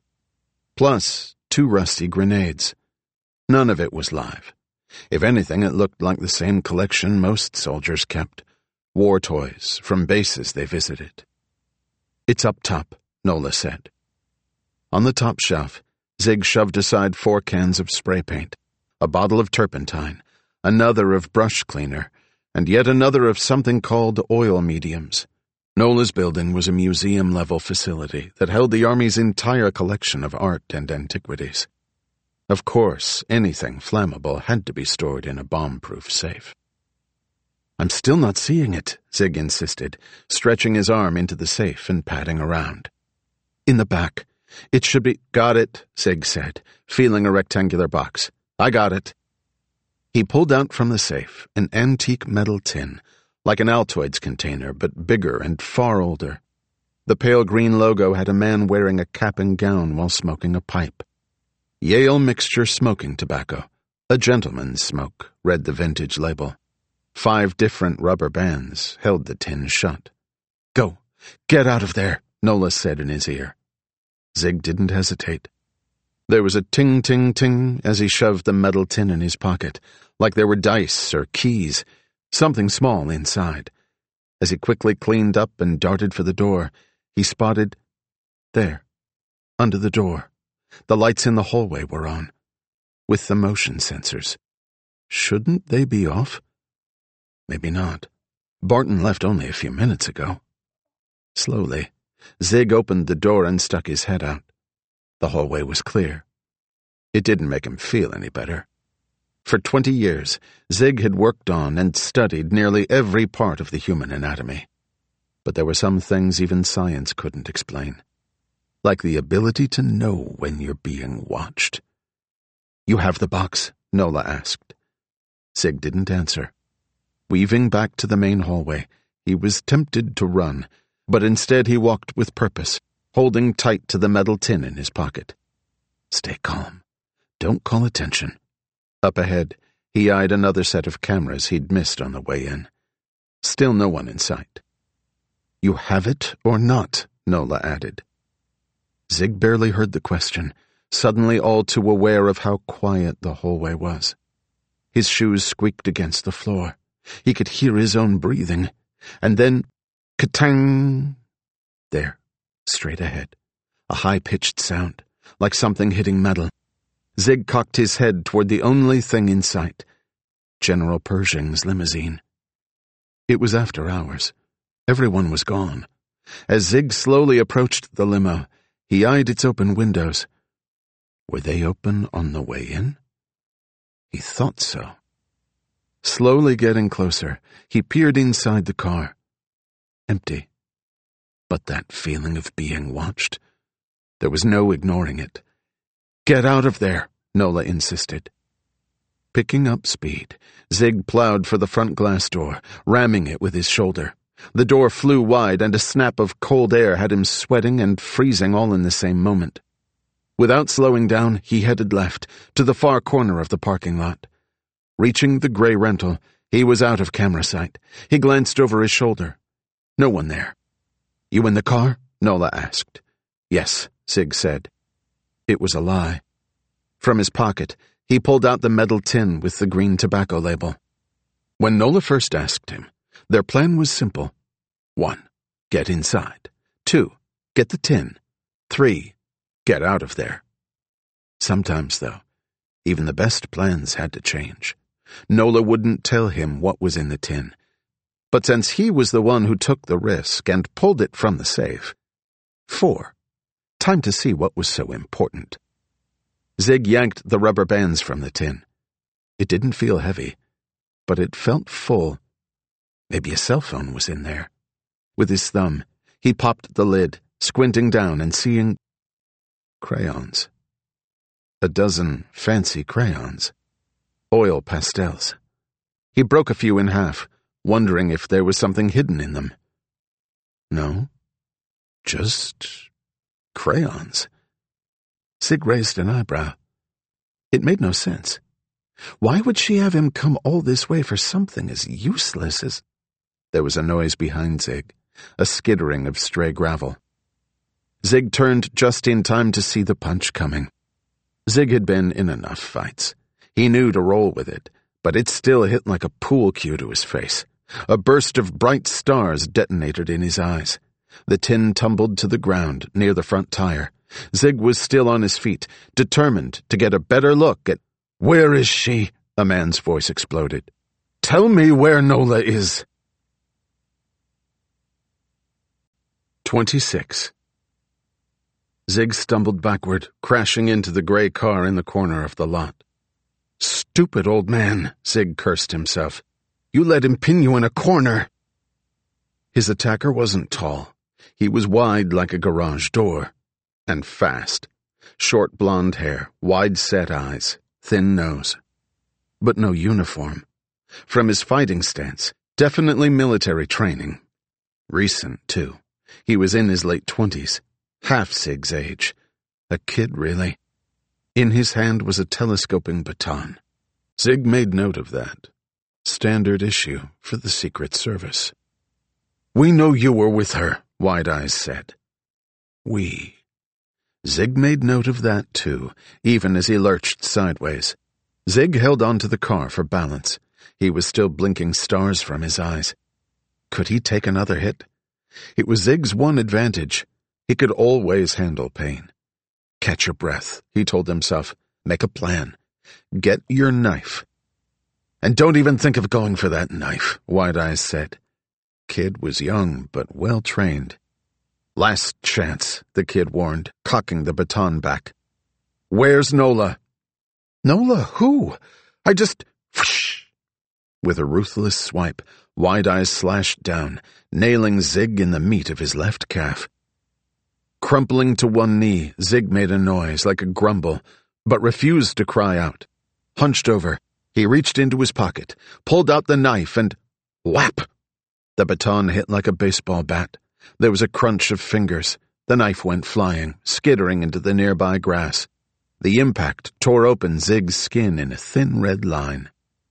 Plus, two rusty grenades. None of it was live. If anything, it looked like the same collection most soldiers kept. War toys from bases they visited. It's up top, Nola said. On the top shelf, Zig shoved aside four cans of spray paint, a bottle of turpentine, another of brush cleaner, and yet another of something called oil mediums. Nola's building was a museum-level facility that held the Army's entire collection of art and antiquities. Of course, anything flammable had to be stored in a bomb-proof safe. I'm still not seeing it, Zig insisted, stretching his arm into the safe and patting around. In the back. It should be— Got it, Zig said, feeling a rectangular box. I got it. He pulled out from the safe an antique metal tin, like an Altoids container, but bigger and far older. The pale green logo had a man wearing a cap and gown while smoking a pipe. Yale Mixture Smoking Tobacco. A gentleman's smoke, read the vintage label. Five different rubber bands held the tin shut. Go. Get out of there, Nola said in his ear. Zig didn't hesitate. There was a ting-ting-ting as he shoved the metal tin in his pocket, like there were dice or keys, something small inside. As he quickly cleaned up and darted for the door, he spotted... There, under the door, the lights in the hallway were on, with the motion sensors. Shouldn't they be off? Maybe not. Barton left only a few minutes ago. Slowly, Zig opened the door and stuck his head out. The hallway was clear. It didn't make him feel any better. For twenty years, Zig had worked on and studied nearly every part of the human anatomy. But there were some things even science couldn't explain. Like the ability to know when you're being watched. "You have the box?" Nola asked. Zig didn't answer. Weaving back to the main hallway, he was tempted to run, but instead he walked with purpose, holding tight to the metal tin in his pocket. Stay calm. Don't call attention. Up ahead, he eyed another set of cameras he'd missed on the way in. Still no one in sight. "You have it or not?" Nola added. Zig barely heard the question, suddenly all too aware of how quiet the hallway was. His shoes squeaked against the floor. He could hear his own breathing. And then, ka-tang! There, straight ahead. A high-pitched sound, like something hitting metal. Zig cocked his head toward the only thing in sight. General Pershing's limousine. It was after hours. Everyone was gone. As Zig slowly approached the limo, he eyed its open windows. Were they open on the way in? He thought so. Slowly getting closer, he peered inside the car. Empty. But that feeling of being watched? There was no ignoring it. "Get out of there," Nola insisted. Picking up speed, Zig plowed for the front glass door, ramming it with his shoulder. The door flew wide, and a snap of cold air had him sweating and freezing all in the same moment. Without slowing down, he headed left, to the far corner of the parking lot. Reaching the gray rental, he was out of camera sight. He glanced over his shoulder. No one there. "You in the car?" Nola asked. "Yes," Zig said. It was a lie. From his pocket, he pulled out the metal tin with the green tobacco label. When Nola first asked him, their plan was simple. One, get inside. Two, get the tin. Three, get out of there. Sometimes, though, even the best plans had to change. Nola wouldn't tell him what was in the tin. But since he was the one who took the risk and pulled it from the safe. Four, time to see what was so important. Zig yanked the rubber bands from the tin. It didn't feel heavy, but it felt full. Maybe a cell phone was in there. With his thumb, he popped the lid, squinting down and seeing crayons. A dozen fancy crayons. Oil pastels. He broke a few in half, wondering if there was something hidden in them. No, just crayons. Zig raised an eyebrow. It made no sense. Why would she have him come all this way for something as useless as... There was a noise behind Zig, a skittering of stray gravel. Zig turned just in time to see the punch coming. Zig had been in enough fights. He knew to roll with it, but it still hit like a pool cue to his face. A burst of bright stars detonated in his eyes. The tin tumbled to the ground near the front tire. Zig was still on his feet, determined to get a better look at... "Where is she?" a man's voice exploded. "Tell me where Nola is." Twenty-six. Zig stumbled backward, crashing into the gray car in the corner of the lot. "Stupid old man," Zig cursed himself. "You let him pin you in a corner." His attacker wasn't tall. He was wide like a garage door. And fast. Short blonde hair, wide-set eyes, thin nose. But no uniform. From his fighting stance, definitely military training. Recent, too. He was in his late twenties. Half Zig's age. A kid, really. In his hand was a telescoping baton. Zig made note of that. Standard issue for the Secret Service. "We know you were with her," Wide Eyes said. We. Zig made note of that, too, even as he lurched sideways. Zig held onto the car for balance. He was still blinking stars from his eyes. Could he take another hit? It was Zig's one advantage. He could always handle pain. Catch your breath, he told himself. Make a plan. Get your knife. And don't even think of going for that knife, White Eyes said. Kid was young, but well-trained. Last chance, the kid warned, cocking the baton back. Where's Nola? Nola, who? I just... Whoosh! With a ruthless swipe, White Eyes slashed down, nailing Zig in the meat of his left calf. Crumpling to one knee, Zig made a noise like a grumble, but refused to cry out. Hunched over, he reached into his pocket, pulled out the knife, and whap! The baton hit like a baseball bat. There was a crunch of fingers. The knife went flying, skittering into the nearby grass. The impact tore open Zig's skin in a thin red line.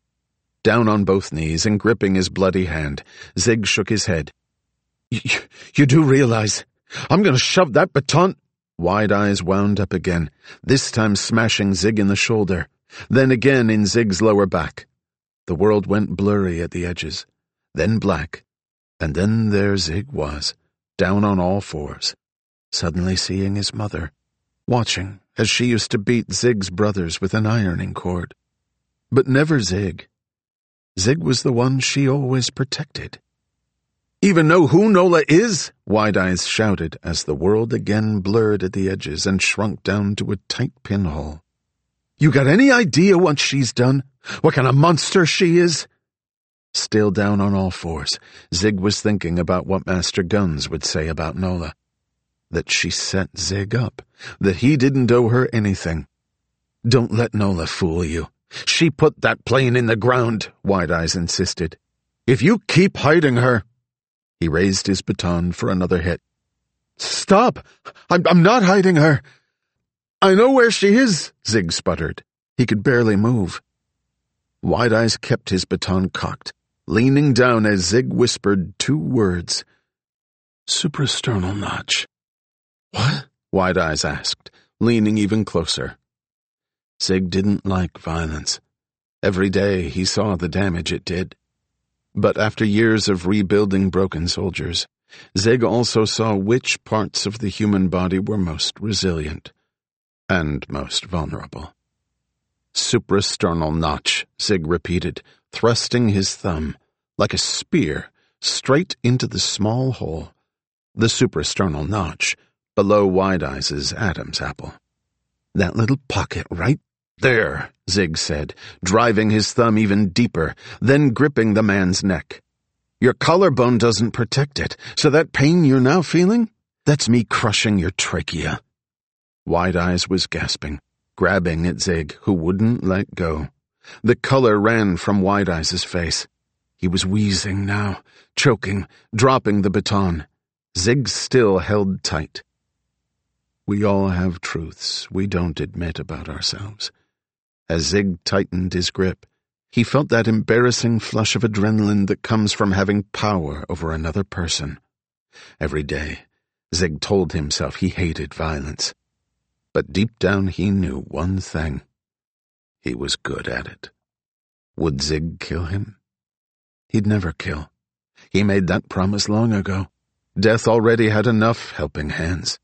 Down on both knees and gripping his bloody hand, Zig shook his head. You, you do realize I'm going to shove that baton... Wide Eyes wound up again, this time smashing Zig in the shoulder, then again in Zig's lower back. The world went blurry at the edges, then black, and then there Zig was, down on all fours, suddenly seeing his mother, watching as she used to beat Zig's brothers with an ironing cord. But never Zig. Zig was the one she always protected. Even know who Nola is? Wide Eyes shouted as the world again blurred at the edges and shrunk down to a tight pinhole. You got any idea what she's done? What kind of monster she is? Still down on all fours, Zig was thinking about what Master Guns would say about Nola. That she set Zig up, that he didn't owe her anything. Don't let Nola fool you. She put that plane in the ground, Wide Eyes insisted. If you keep hiding her... He raised his baton for another hit. Stop! I'm, I'm not hiding her. I know where she is, Zig sputtered. He could barely move. Wide Eyes kept his baton cocked, leaning down as Zig whispered two words. Suprasternal notch. What? Wide Eyes asked, leaning even closer. Zig didn't like violence. Every day he saw the damage it did. But after years of rebuilding broken soldiers, Zig also saw which parts of the human body were most resilient and most vulnerable. Suprasternal notch, Zig repeated, thrusting his thumb, like a spear, straight into the small hole, the suprasternal notch, below Wide Eyes' Adam's apple. That little pocket right there, Zig said, driving his thumb even deeper, then gripping the man's neck. Your collarbone doesn't protect it, so that pain you're now feeling, that's me crushing your trachea. Wide Eyes was gasping, grabbing at Zig, who wouldn't let go. The color ran from Wide Eyes' face. He was wheezing now, choking, dropping the baton. Zig still held tight. We all have truths we don't admit about ourselves. As Zig tightened his grip, he felt that embarrassing flush of adrenaline that comes from having power over another person. Every day, Zig told himself he hated violence. But deep down he knew one thing. He was good at it. Would Zig kill him? He'd never kill. He made that promise long ago. Death already had enough helping hands.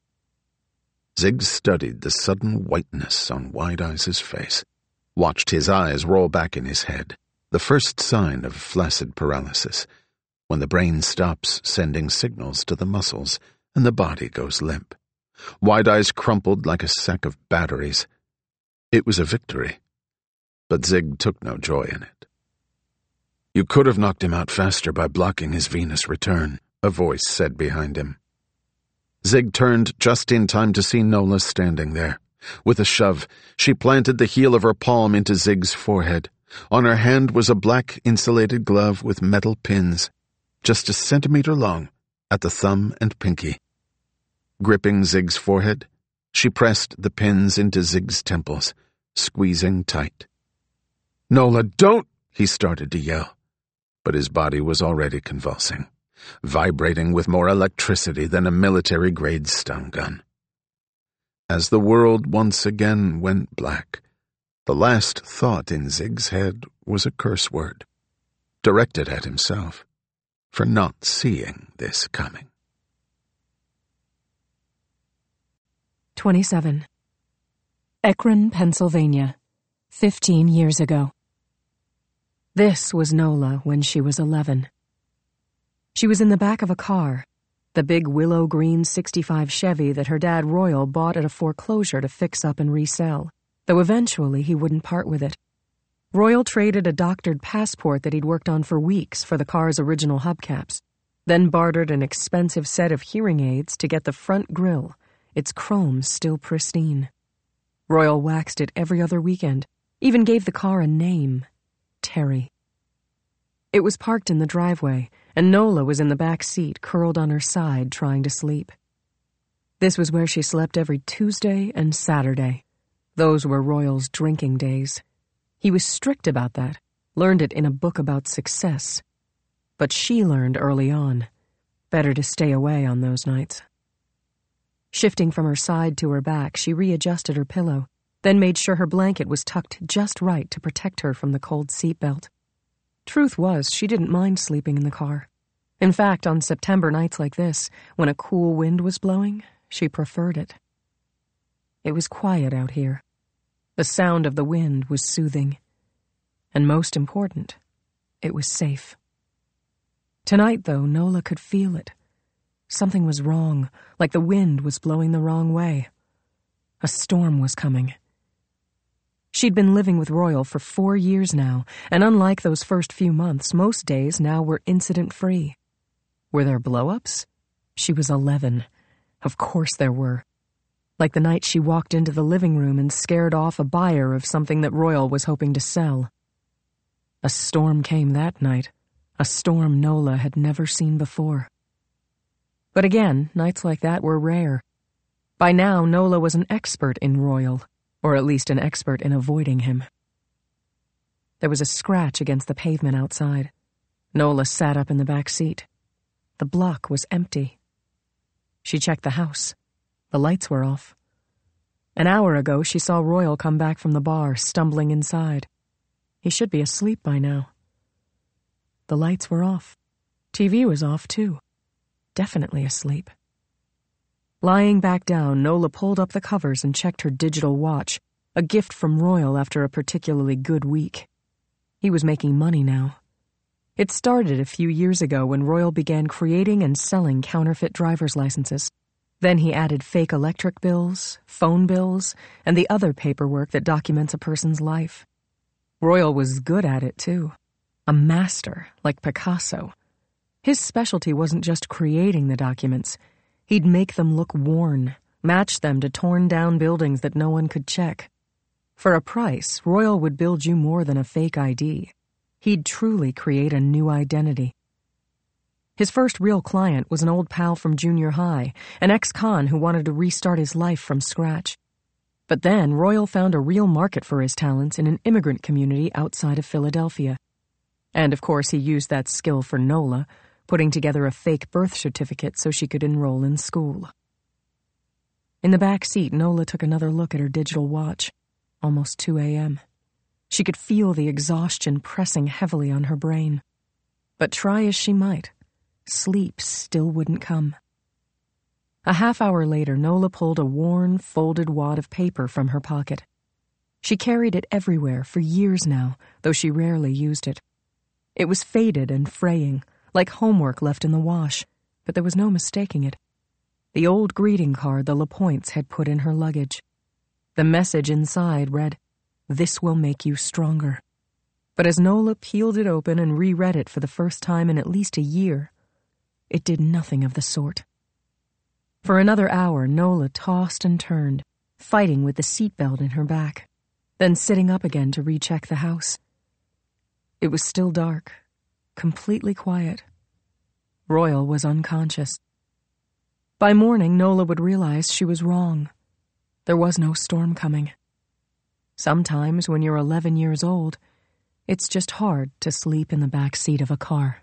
Zig studied the sudden whiteness on Wide Eyes' face, watched his eyes roll back in his head, the first sign of flaccid paralysis, when the brain stops sending signals to the muscles and the body goes limp. Wide Eyes crumpled like a sack of batteries. It was a victory, but Zig took no joy in it. You could have knocked him out faster by blocking his Venus return, a voice said behind him. Zig turned just in time to see Nola standing there. With a shove, she planted the heel of her palm into Zig's forehead. On her hand was a black insulated glove with metal pins, just a centimeter long, at the thumb and pinky. Gripping Zig's forehead, she pressed the pins into Zig's temples, squeezing tight. Nola, don't! He started to yell, but his body was already convulsing, vibrating with more electricity than a military-grade stun gun. As the world once again went black, the last thought in Zig's head was a curse word, directed at himself. for not seeing this coming. twenty-seven. Akron, Pennsylvania, fifteen years ago. This was Nola when she was eleven. She was in the back of a car, the big willow green sixty-five Chevy that her dad Royal bought at a foreclosure to fix up and resell, though eventually he wouldn't part with it. Royal traded a doctored passport that he'd worked on for weeks for the car's original hubcaps, then bartered an expensive set of hearing aids to get the front grille, its chrome still pristine. Royal waxed it every other weekend, even gave the car a name, Terry. It was parked in the driveway, and Nola was in the back seat, curled on her side, trying to sleep. This was where she slept every Tuesday and Saturday. Those were Royal's drinking days. He was strict about that, learned it in a book about success. But she learned early on, better to stay away on those nights. Shifting from her side to her back, she readjusted her pillow, then made sure her blanket was tucked just right to protect her from the cold seatbelt. Truth was, she didn't mind sleeping in the car. In fact, on September nights like this, when a cool wind was blowing, she preferred it. It was quiet out here. The sound of the wind was soothing. And most important, it was safe. Tonight, though, Nola could feel it. Something was wrong, like the wind was blowing the wrong way. A storm was coming. She'd been living with Royal for four years now, and unlike those first few months, most days now were incident-free. Were there blow-ups? She was eleven. Of course there were. Like the night she walked into the living room and scared off a buyer of something that Royal was hoping to sell. A storm came that night, a storm Nola had never seen before. But again, nights like that were rare. By now, Nola was an expert in Royal, or at least an expert in avoiding him. There was a scratch against the pavement outside. Nola sat up in the back seat. The block was empty. She checked the house. The lights were off. An hour ago, she saw Royal come back from the bar, stumbling inside. He should be asleep by now. The lights were off. T V was off, too. Definitely asleep. Lying back down, Nola pulled up the covers and checked her digital watch, a gift from Royal after a particularly good week. He was making money now. It started a few years ago when Royal began creating and selling counterfeit driver's licenses. Then he added fake electric bills, phone bills, and the other paperwork that documents a person's life. Royal was good at it, too. A master, like Picasso. His specialty wasn't just creating the documents. He'd make them look worn, match them to torn-down buildings that no one could check. For a price, Royal would build you more than a fake I D. He'd truly create a new identity. His first real client was an old pal from junior high, an ex-con who wanted to restart his life from scratch. But then Royal found a real market for his talents in an immigrant community outside of Philadelphia. And of course he used that skill for Nola, putting together a fake birth certificate so she could enroll in school. In the back seat, Nola took another look at her digital watch. Almost two a.m. She could feel the exhaustion pressing heavily on her brain. But try as she might, sleep still wouldn't come. A half hour later, Nola pulled a worn, folded wad of paper from her pocket. She carried it everywhere for years now, though she rarely used it. It was faded and fraying, like homework left in the wash, but there was no mistaking it. The old greeting card the LaPointes had put in her luggage. The message inside read, "This will make you stronger." But as Nola peeled it open and reread it for the first time in at least a year, it did nothing of the sort. For another hour, Nola tossed and turned, fighting with the seatbelt in her back, then sitting up again to recheck the house. It was still dark, completely quiet. Royal was unconscious. By morning, Nola would realize she was wrong. There was no storm coming. Sometimes, when you're eleven years old, it's just hard to sleep in the back seat of a car.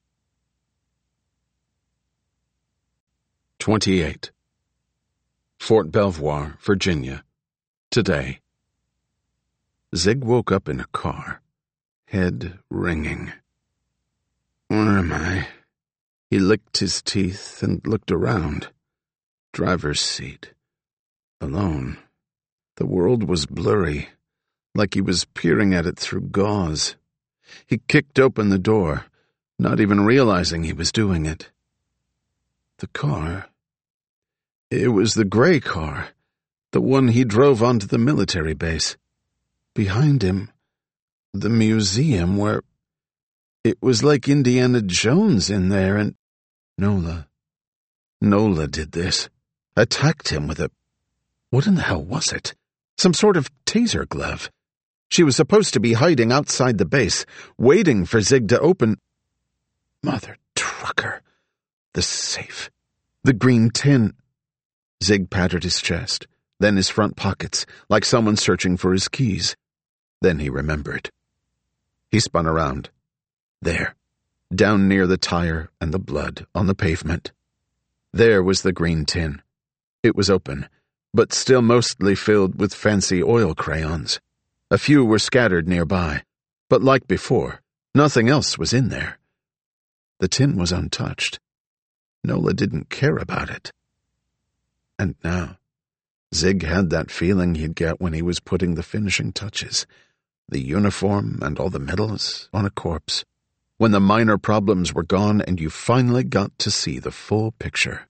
twenty-eight. Fort Belvoir, Virginia. Today. Zig woke up in a car, head ringing. Where am I? He licked his teeth and looked around. Driver's seat. Alone. The world was blurry, like he was peering at it through gauze. He kicked open the door, not even realizing he was doing it. The car. It was the gray car, the one he drove onto the military base. Behind him, the museum where... It was like Indiana Jones in there, and... Nola. Nola did this. Attacked him with a... What in the hell was it? Some sort of taser glove. She was supposed to be hiding outside the base, waiting for Zig to open... Mother trucker. The safe. The green tin. Zig patted his chest, then his front pockets, like someone searching for his keys. Then he remembered. He spun around. There, down near the tire and the blood on the pavement. There was the green tin. It was open, but still mostly filled with fancy oil crayons. A few were scattered nearby, but like before, nothing else was in there. The tin was untouched. Nola didn't care about it. And now, Zig had that feeling he'd get when he was putting the finishing touches, the uniform and all the medals, on a corpse, when the minor problems were gone and you finally got to see the full picture.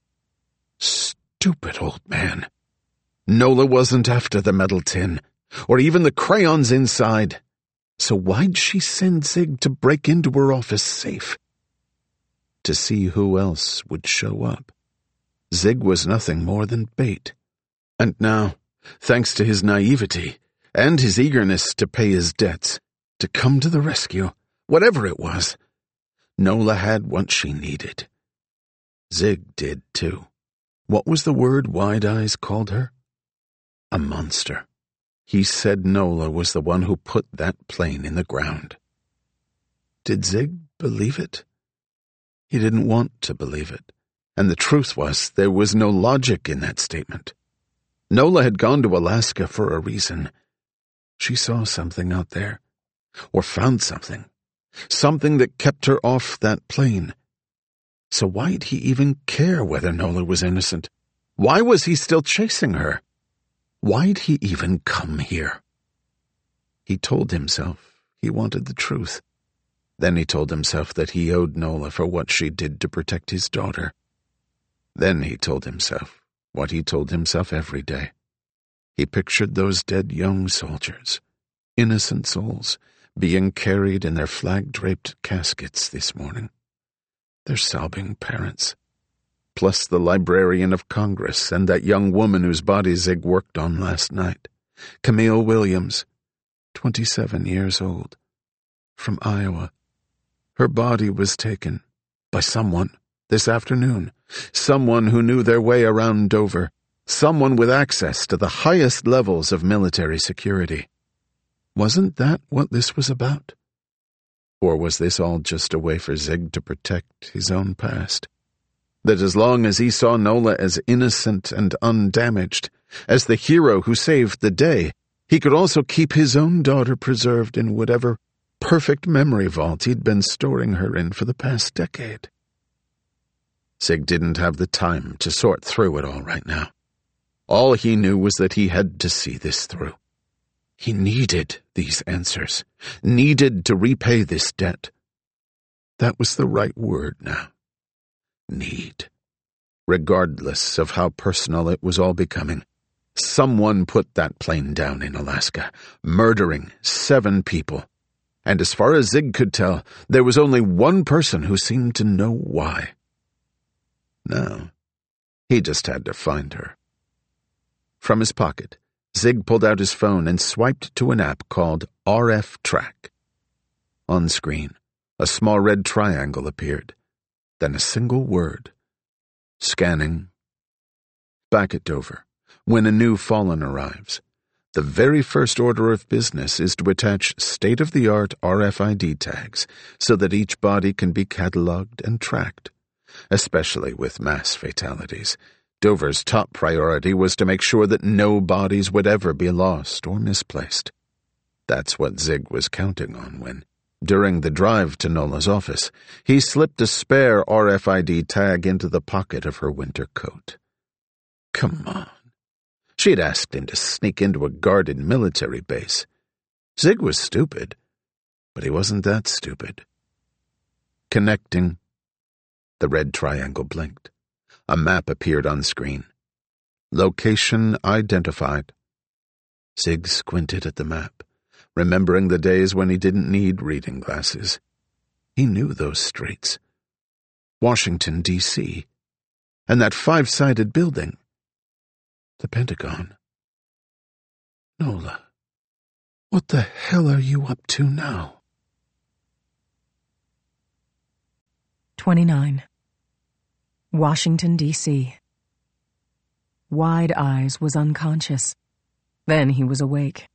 Stupid old man. Nola wasn't after the metal tin, or even the crayons inside. So why'd she send Zig to break into her office safe? To see who else would show up. Zig was nothing more than bait. And now, thanks to his naivety and his eagerness to pay his debts, to come to the rescue, whatever it was, Nola had what she needed. Zig did, too. What was the word Wide Eyes called her? A monster. He said Nola was the one who put that plane in the ground. Did Zig believe it? He didn't want to believe it, and the truth was there was no logic in that statement. Nola had gone to Alaska for a reason. She saw something out there, or found something, something that kept her off that plane. So why'd he even care whether Nola was innocent? Why was he still chasing her? Why'd he even come here? He told himself he wanted the truth. Then he told himself that he owed Nola for what she did to protect his daughter. Then he told himself what he told himself every day. He pictured those dead young soldiers, innocent souls, being carried in their flag-draped caskets this morning. Their sobbing parents, plus the Librarian of Congress and that young woman whose body Zig worked on last night, Camille Williams, twenty-seven years old, from Iowa. Her body was taken by someone this afternoon, someone who knew their way around Dover, someone with access to the highest levels of military security. Wasn't that what this was about? Or was this all just a way for Zig to protect his own past? That as long as he saw Nola as innocent and undamaged, as the hero who saved the day, he could also keep his own daughter preserved in whatever perfect memory vault he'd been storing her in for the past decade. Zig didn't have the time to sort through it all right now. All he knew was that he had to see this through. He needed these answers, needed to repay this debt. That was the right word now. Need. Regardless of how personal it was all becoming, someone put that plane down in Alaska, murdering seven people. And as far as Zig could tell, there was only one person who seemed to know why. Now, he just had to find her. From his pocket, Zig pulled out his phone and swiped to an app called R F Track. On screen, a small red triangle appeared, then a single word. Scanning. Back at Dover, when a new fallen arrives, the very first order of business is to attach state-of-the-art R F I D tags so that each body can be catalogued and tracked. Especially with mass fatalities, Dover's top priority was to make sure that no bodies would ever be lost or misplaced. That's what Zig was counting on when, During the drive to Nola's office, he slipped a spare R F I D tag into the pocket of her winter coat. Come on. She'd asked him to sneak into a guarded military base. Zig was stupid, but he wasn't that stupid. Connecting. The red triangle blinked. A map appeared on screen. Location identified. Zig squinted at the map, remembering the days when he didn't need reading glasses. He knew those streets. Washington, D C, and that five-sided building. The Pentagon. Nola, what the hell are you up to now? twenty-nine. Washington, D C Wide Eyes was unconscious. Then he was awake.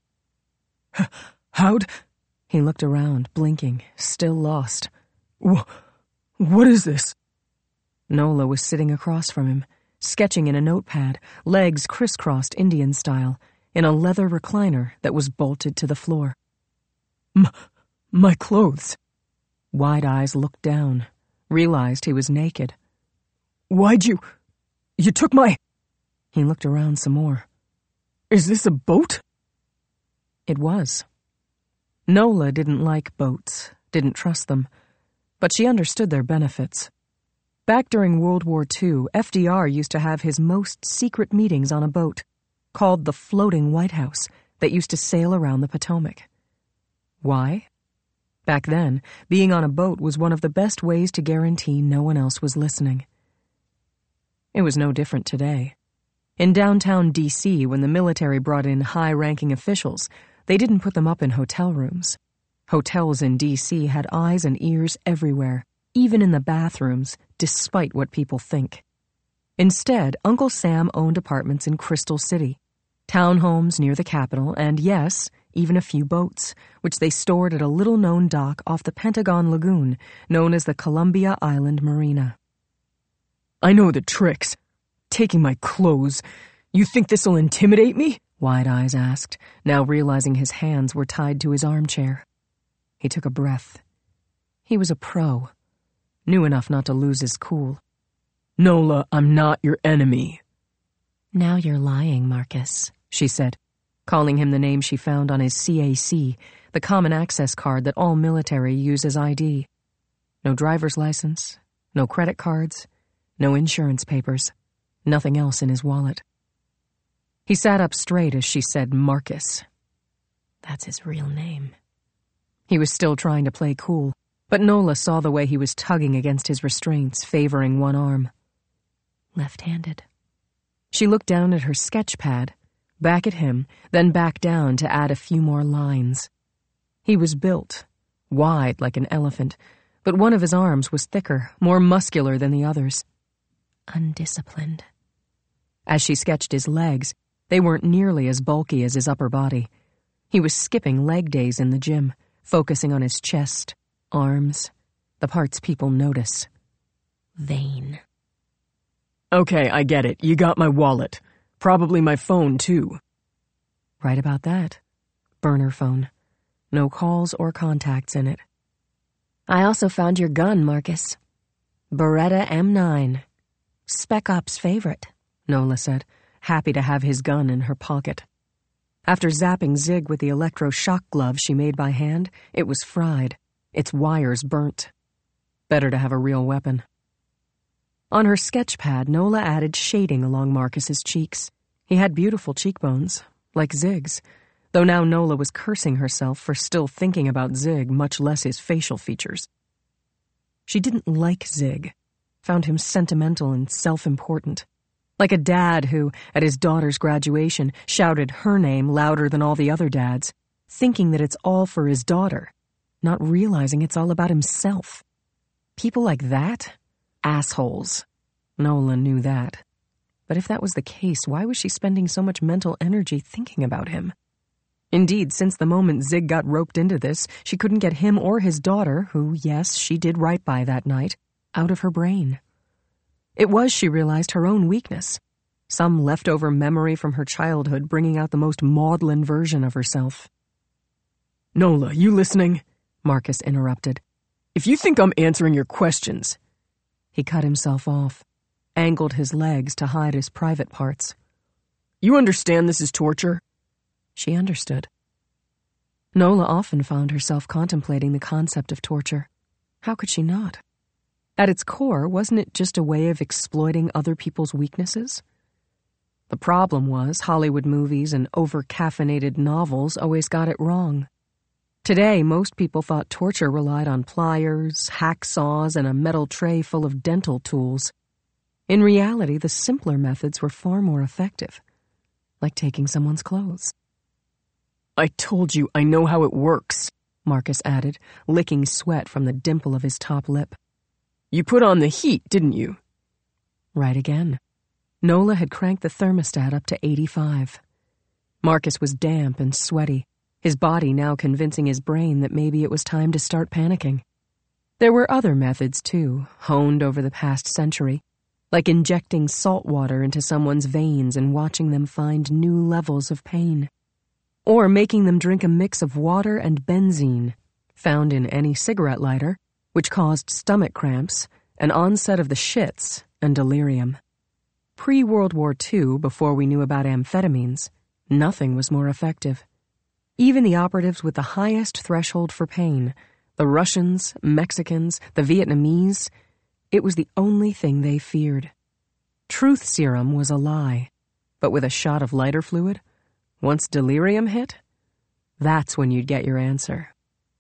How'd? He looked around, blinking, still lost. Wh- what is this? Nola was sitting across from him, sketching in a notepad, legs crisscrossed Indian style, in a leather recliner that was bolted to the floor. M- my clothes. Wide Eyes looked down, realized he was naked. Why'd you... You took my... He looked around some more. Is this a boat? It was. Nola didn't like boats, didn't trust them, but she understood their benefits. Back during World War Two, F D R used to have his most secret meetings on a boat, called the Floating White House, that used to sail around the Potomac. Why? Back then, being on a boat was one of the best ways to guarantee no one else was listening. It was no different today. In downtown D C, when the military brought in high-ranking officials, they didn't put them up in hotel rooms. Hotels in D C had eyes and ears everywhere, even in the bathrooms, despite what people think. Instead, Uncle Sam owned apartments in Crystal City, townhomes near the Capitol, and yes, even a few boats, which they stored at a little-known dock off the Pentagon Lagoon, known as the Columbia Island Marina. I know the tricks. Taking my clothes. You think this'll intimidate me? Wide Eyes asked, now realizing his hands were tied to his armchair. He took a breath. He was a pro. Knew enough not to lose his cool. Nola, I'm not your enemy. Now you're lying, Marcus, she said, calling him the name she found on his C A C, the common access card that all military use as I D. No driver's license, no credit cards, no insurance papers. Nothing else in his wallet. He sat up straight as she said Marcus. That's his real name. He was still trying to play cool, but Nola saw the way he was tugging against his restraints, favoring one arm. Left-handed. She looked down at her sketch pad, back at him, then back down to add a few more lines. He was built, wide like an elephant, but one of his arms was thicker, more muscular than the others. Undisciplined. As she sketched his legs, they weren't nearly as bulky as his upper body. He was skipping leg days in the gym, focusing on his chest, arms, the parts people notice. Vain. Okay, I get it. You got my wallet. Probably my phone, too. Right about that. Burner phone. No calls or contacts in it. I also found your gun, Marcus. Beretta M nine. Spec Ops' favorite, Nola said, happy to have his gun in her pocket. After zapping Zig with the electro-shock glove she made by hand, it was fried, its wires burnt. Better to have a real weapon. On her sketch pad, Nola added shading along Marcus's cheeks. He had beautiful cheekbones, like Zig's, though now Nola was cursing herself for still thinking about Zig, much less his facial features. She didn't like Zig. Found him sentimental and self-important. Like a dad who, at his daughter's graduation, shouted her name louder than all the other dads, thinking that it's all for his daughter, not realizing it's all about himself. People like that? Assholes. Nola knew that. But if that was the case, why was she spending so much mental energy thinking about him? Indeed, since the moment Zig got roped into this, she couldn't get him or his daughter, who, yes, she did right by that night, out of her brain. It was, she realized, her own weakness, some leftover memory from her childhood bringing out the most maudlin version of herself. Nola, you listening? Marcus interrupted. "If you think I'm answering your questions—" He cut himself off, angled his legs to hide his private parts. "You understand this is torture?" She understood. Nola often found herself contemplating the concept of torture. How could she not? At its core, wasn't it just a way of exploiting other people's weaknesses? The problem was Hollywood movies and over-caffeinated novels always got it wrong. Today, most people thought torture relied on pliers, hacksaws, and a metal tray full of dental tools. In reality, the simpler methods were far more effective, like taking someone's clothes. "I told you I know how it works," Marcus added, licking sweat from the dimple of his top lip. "You put on the heat, didn't you?" Right again. Nola had cranked the thermostat up to eighty-five. Marcus was damp and sweaty, his body now convincing his brain that maybe it was time to start panicking. There were other methods, too, honed over the past century, like injecting salt water into someone's veins and watching them find new levels of pain. Or making them drink a mix of water and benzene, found in any cigarette lighter, which caused stomach cramps, an onset of the shits, and delirium. Pre-World War Two, before we knew about amphetamines, nothing was more effective. Even the operatives with the highest threshold for pain, the Russians, Mexicans, the Vietnamese, it was the only thing they feared. Truth serum was a lie, but with a shot of lighter fluid, once delirium hit, that's when you'd get your answer.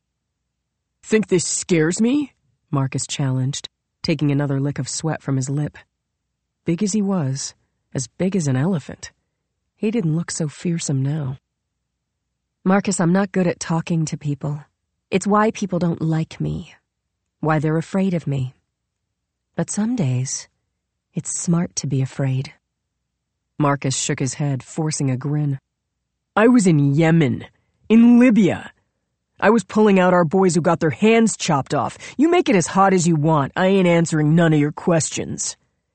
"Think this scares me?" Marcus challenged, taking another lick of sweat from his lip. Big as he was, as big as an elephant, he didn't look so fearsome now. "Marcus, I'm not good at talking to people. It's why people don't like me, why they're afraid of me. But some days, it's smart to be afraid." Marcus shook his head, forcing a grin. "I was in Yemen, in Libya. I was pulling out our boys who got their hands chopped off. You make it as hot as you want. I ain't answering none of your questions."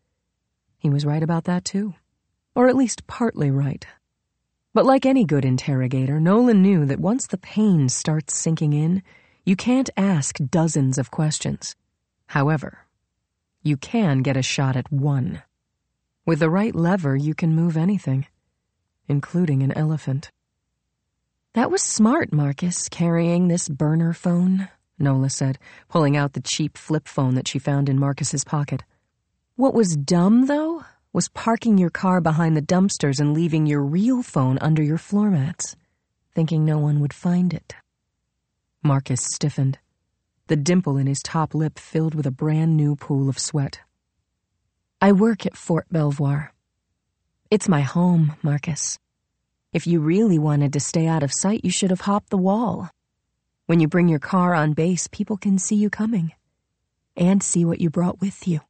He was right about that, too. Or at least partly right. But like any good interrogator, Nolan knew that once the pain starts sinking in, you can't ask dozens of questions. However, you can get a shot at one. With the right lever, you can move anything, including an elephant. "That was smart, Marcus, carrying this burner phone," Nola said, pulling out the cheap flip phone that she found in Marcus's pocket. "What was dumb, though, was parking your car behind the dumpsters and leaving your real phone under your floor mats, thinking no one would find it." Marcus stiffened, the dimple in his top lip filled with a brand new pool of sweat. "I work at Fort Belvoir. It's my home, Marcus. If you really wanted to stay out of sight, you should have hopped the wall. When you bring your car on base, people can see you coming, and see what you brought with you."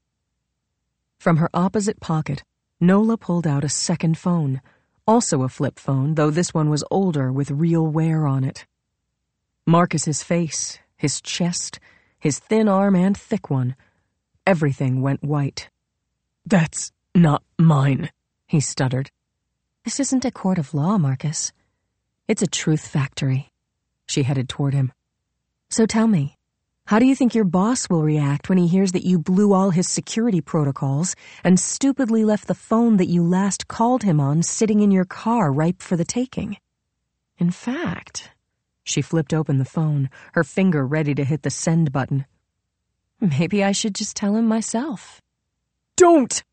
From her opposite pocket, Nola pulled out a second phone, also a flip phone, though this one was older with real wear on it. Marcus's face, his chest, his thin arm and thick one, everything went white. "That's not mine," he stuttered. "This isn't a court of law, Marcus. It's a truth factory." She headed toward him. "So tell me, how do you think your boss will react when he hears that you blew all his security protocols and stupidly left the phone that you last called him on sitting in your car ripe for the taking? In fact," she flipped open the phone, her finger ready to hit the send button, "maybe I should just tell him myself." "Don't!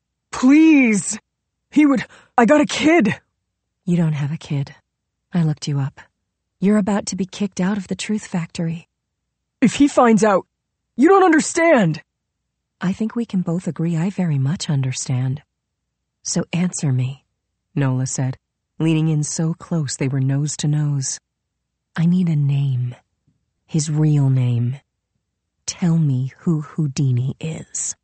Please! He would... I got a kid!" "You don't have a kid. I looked you up. You're about to be kicked out of the truth factory." "If he finds out, you don't understand." "I think we can both agree I very much understand. So answer me," Nola said, leaning in so close they were nose to nose. "I need a name. His real name. Tell me who Houdini is."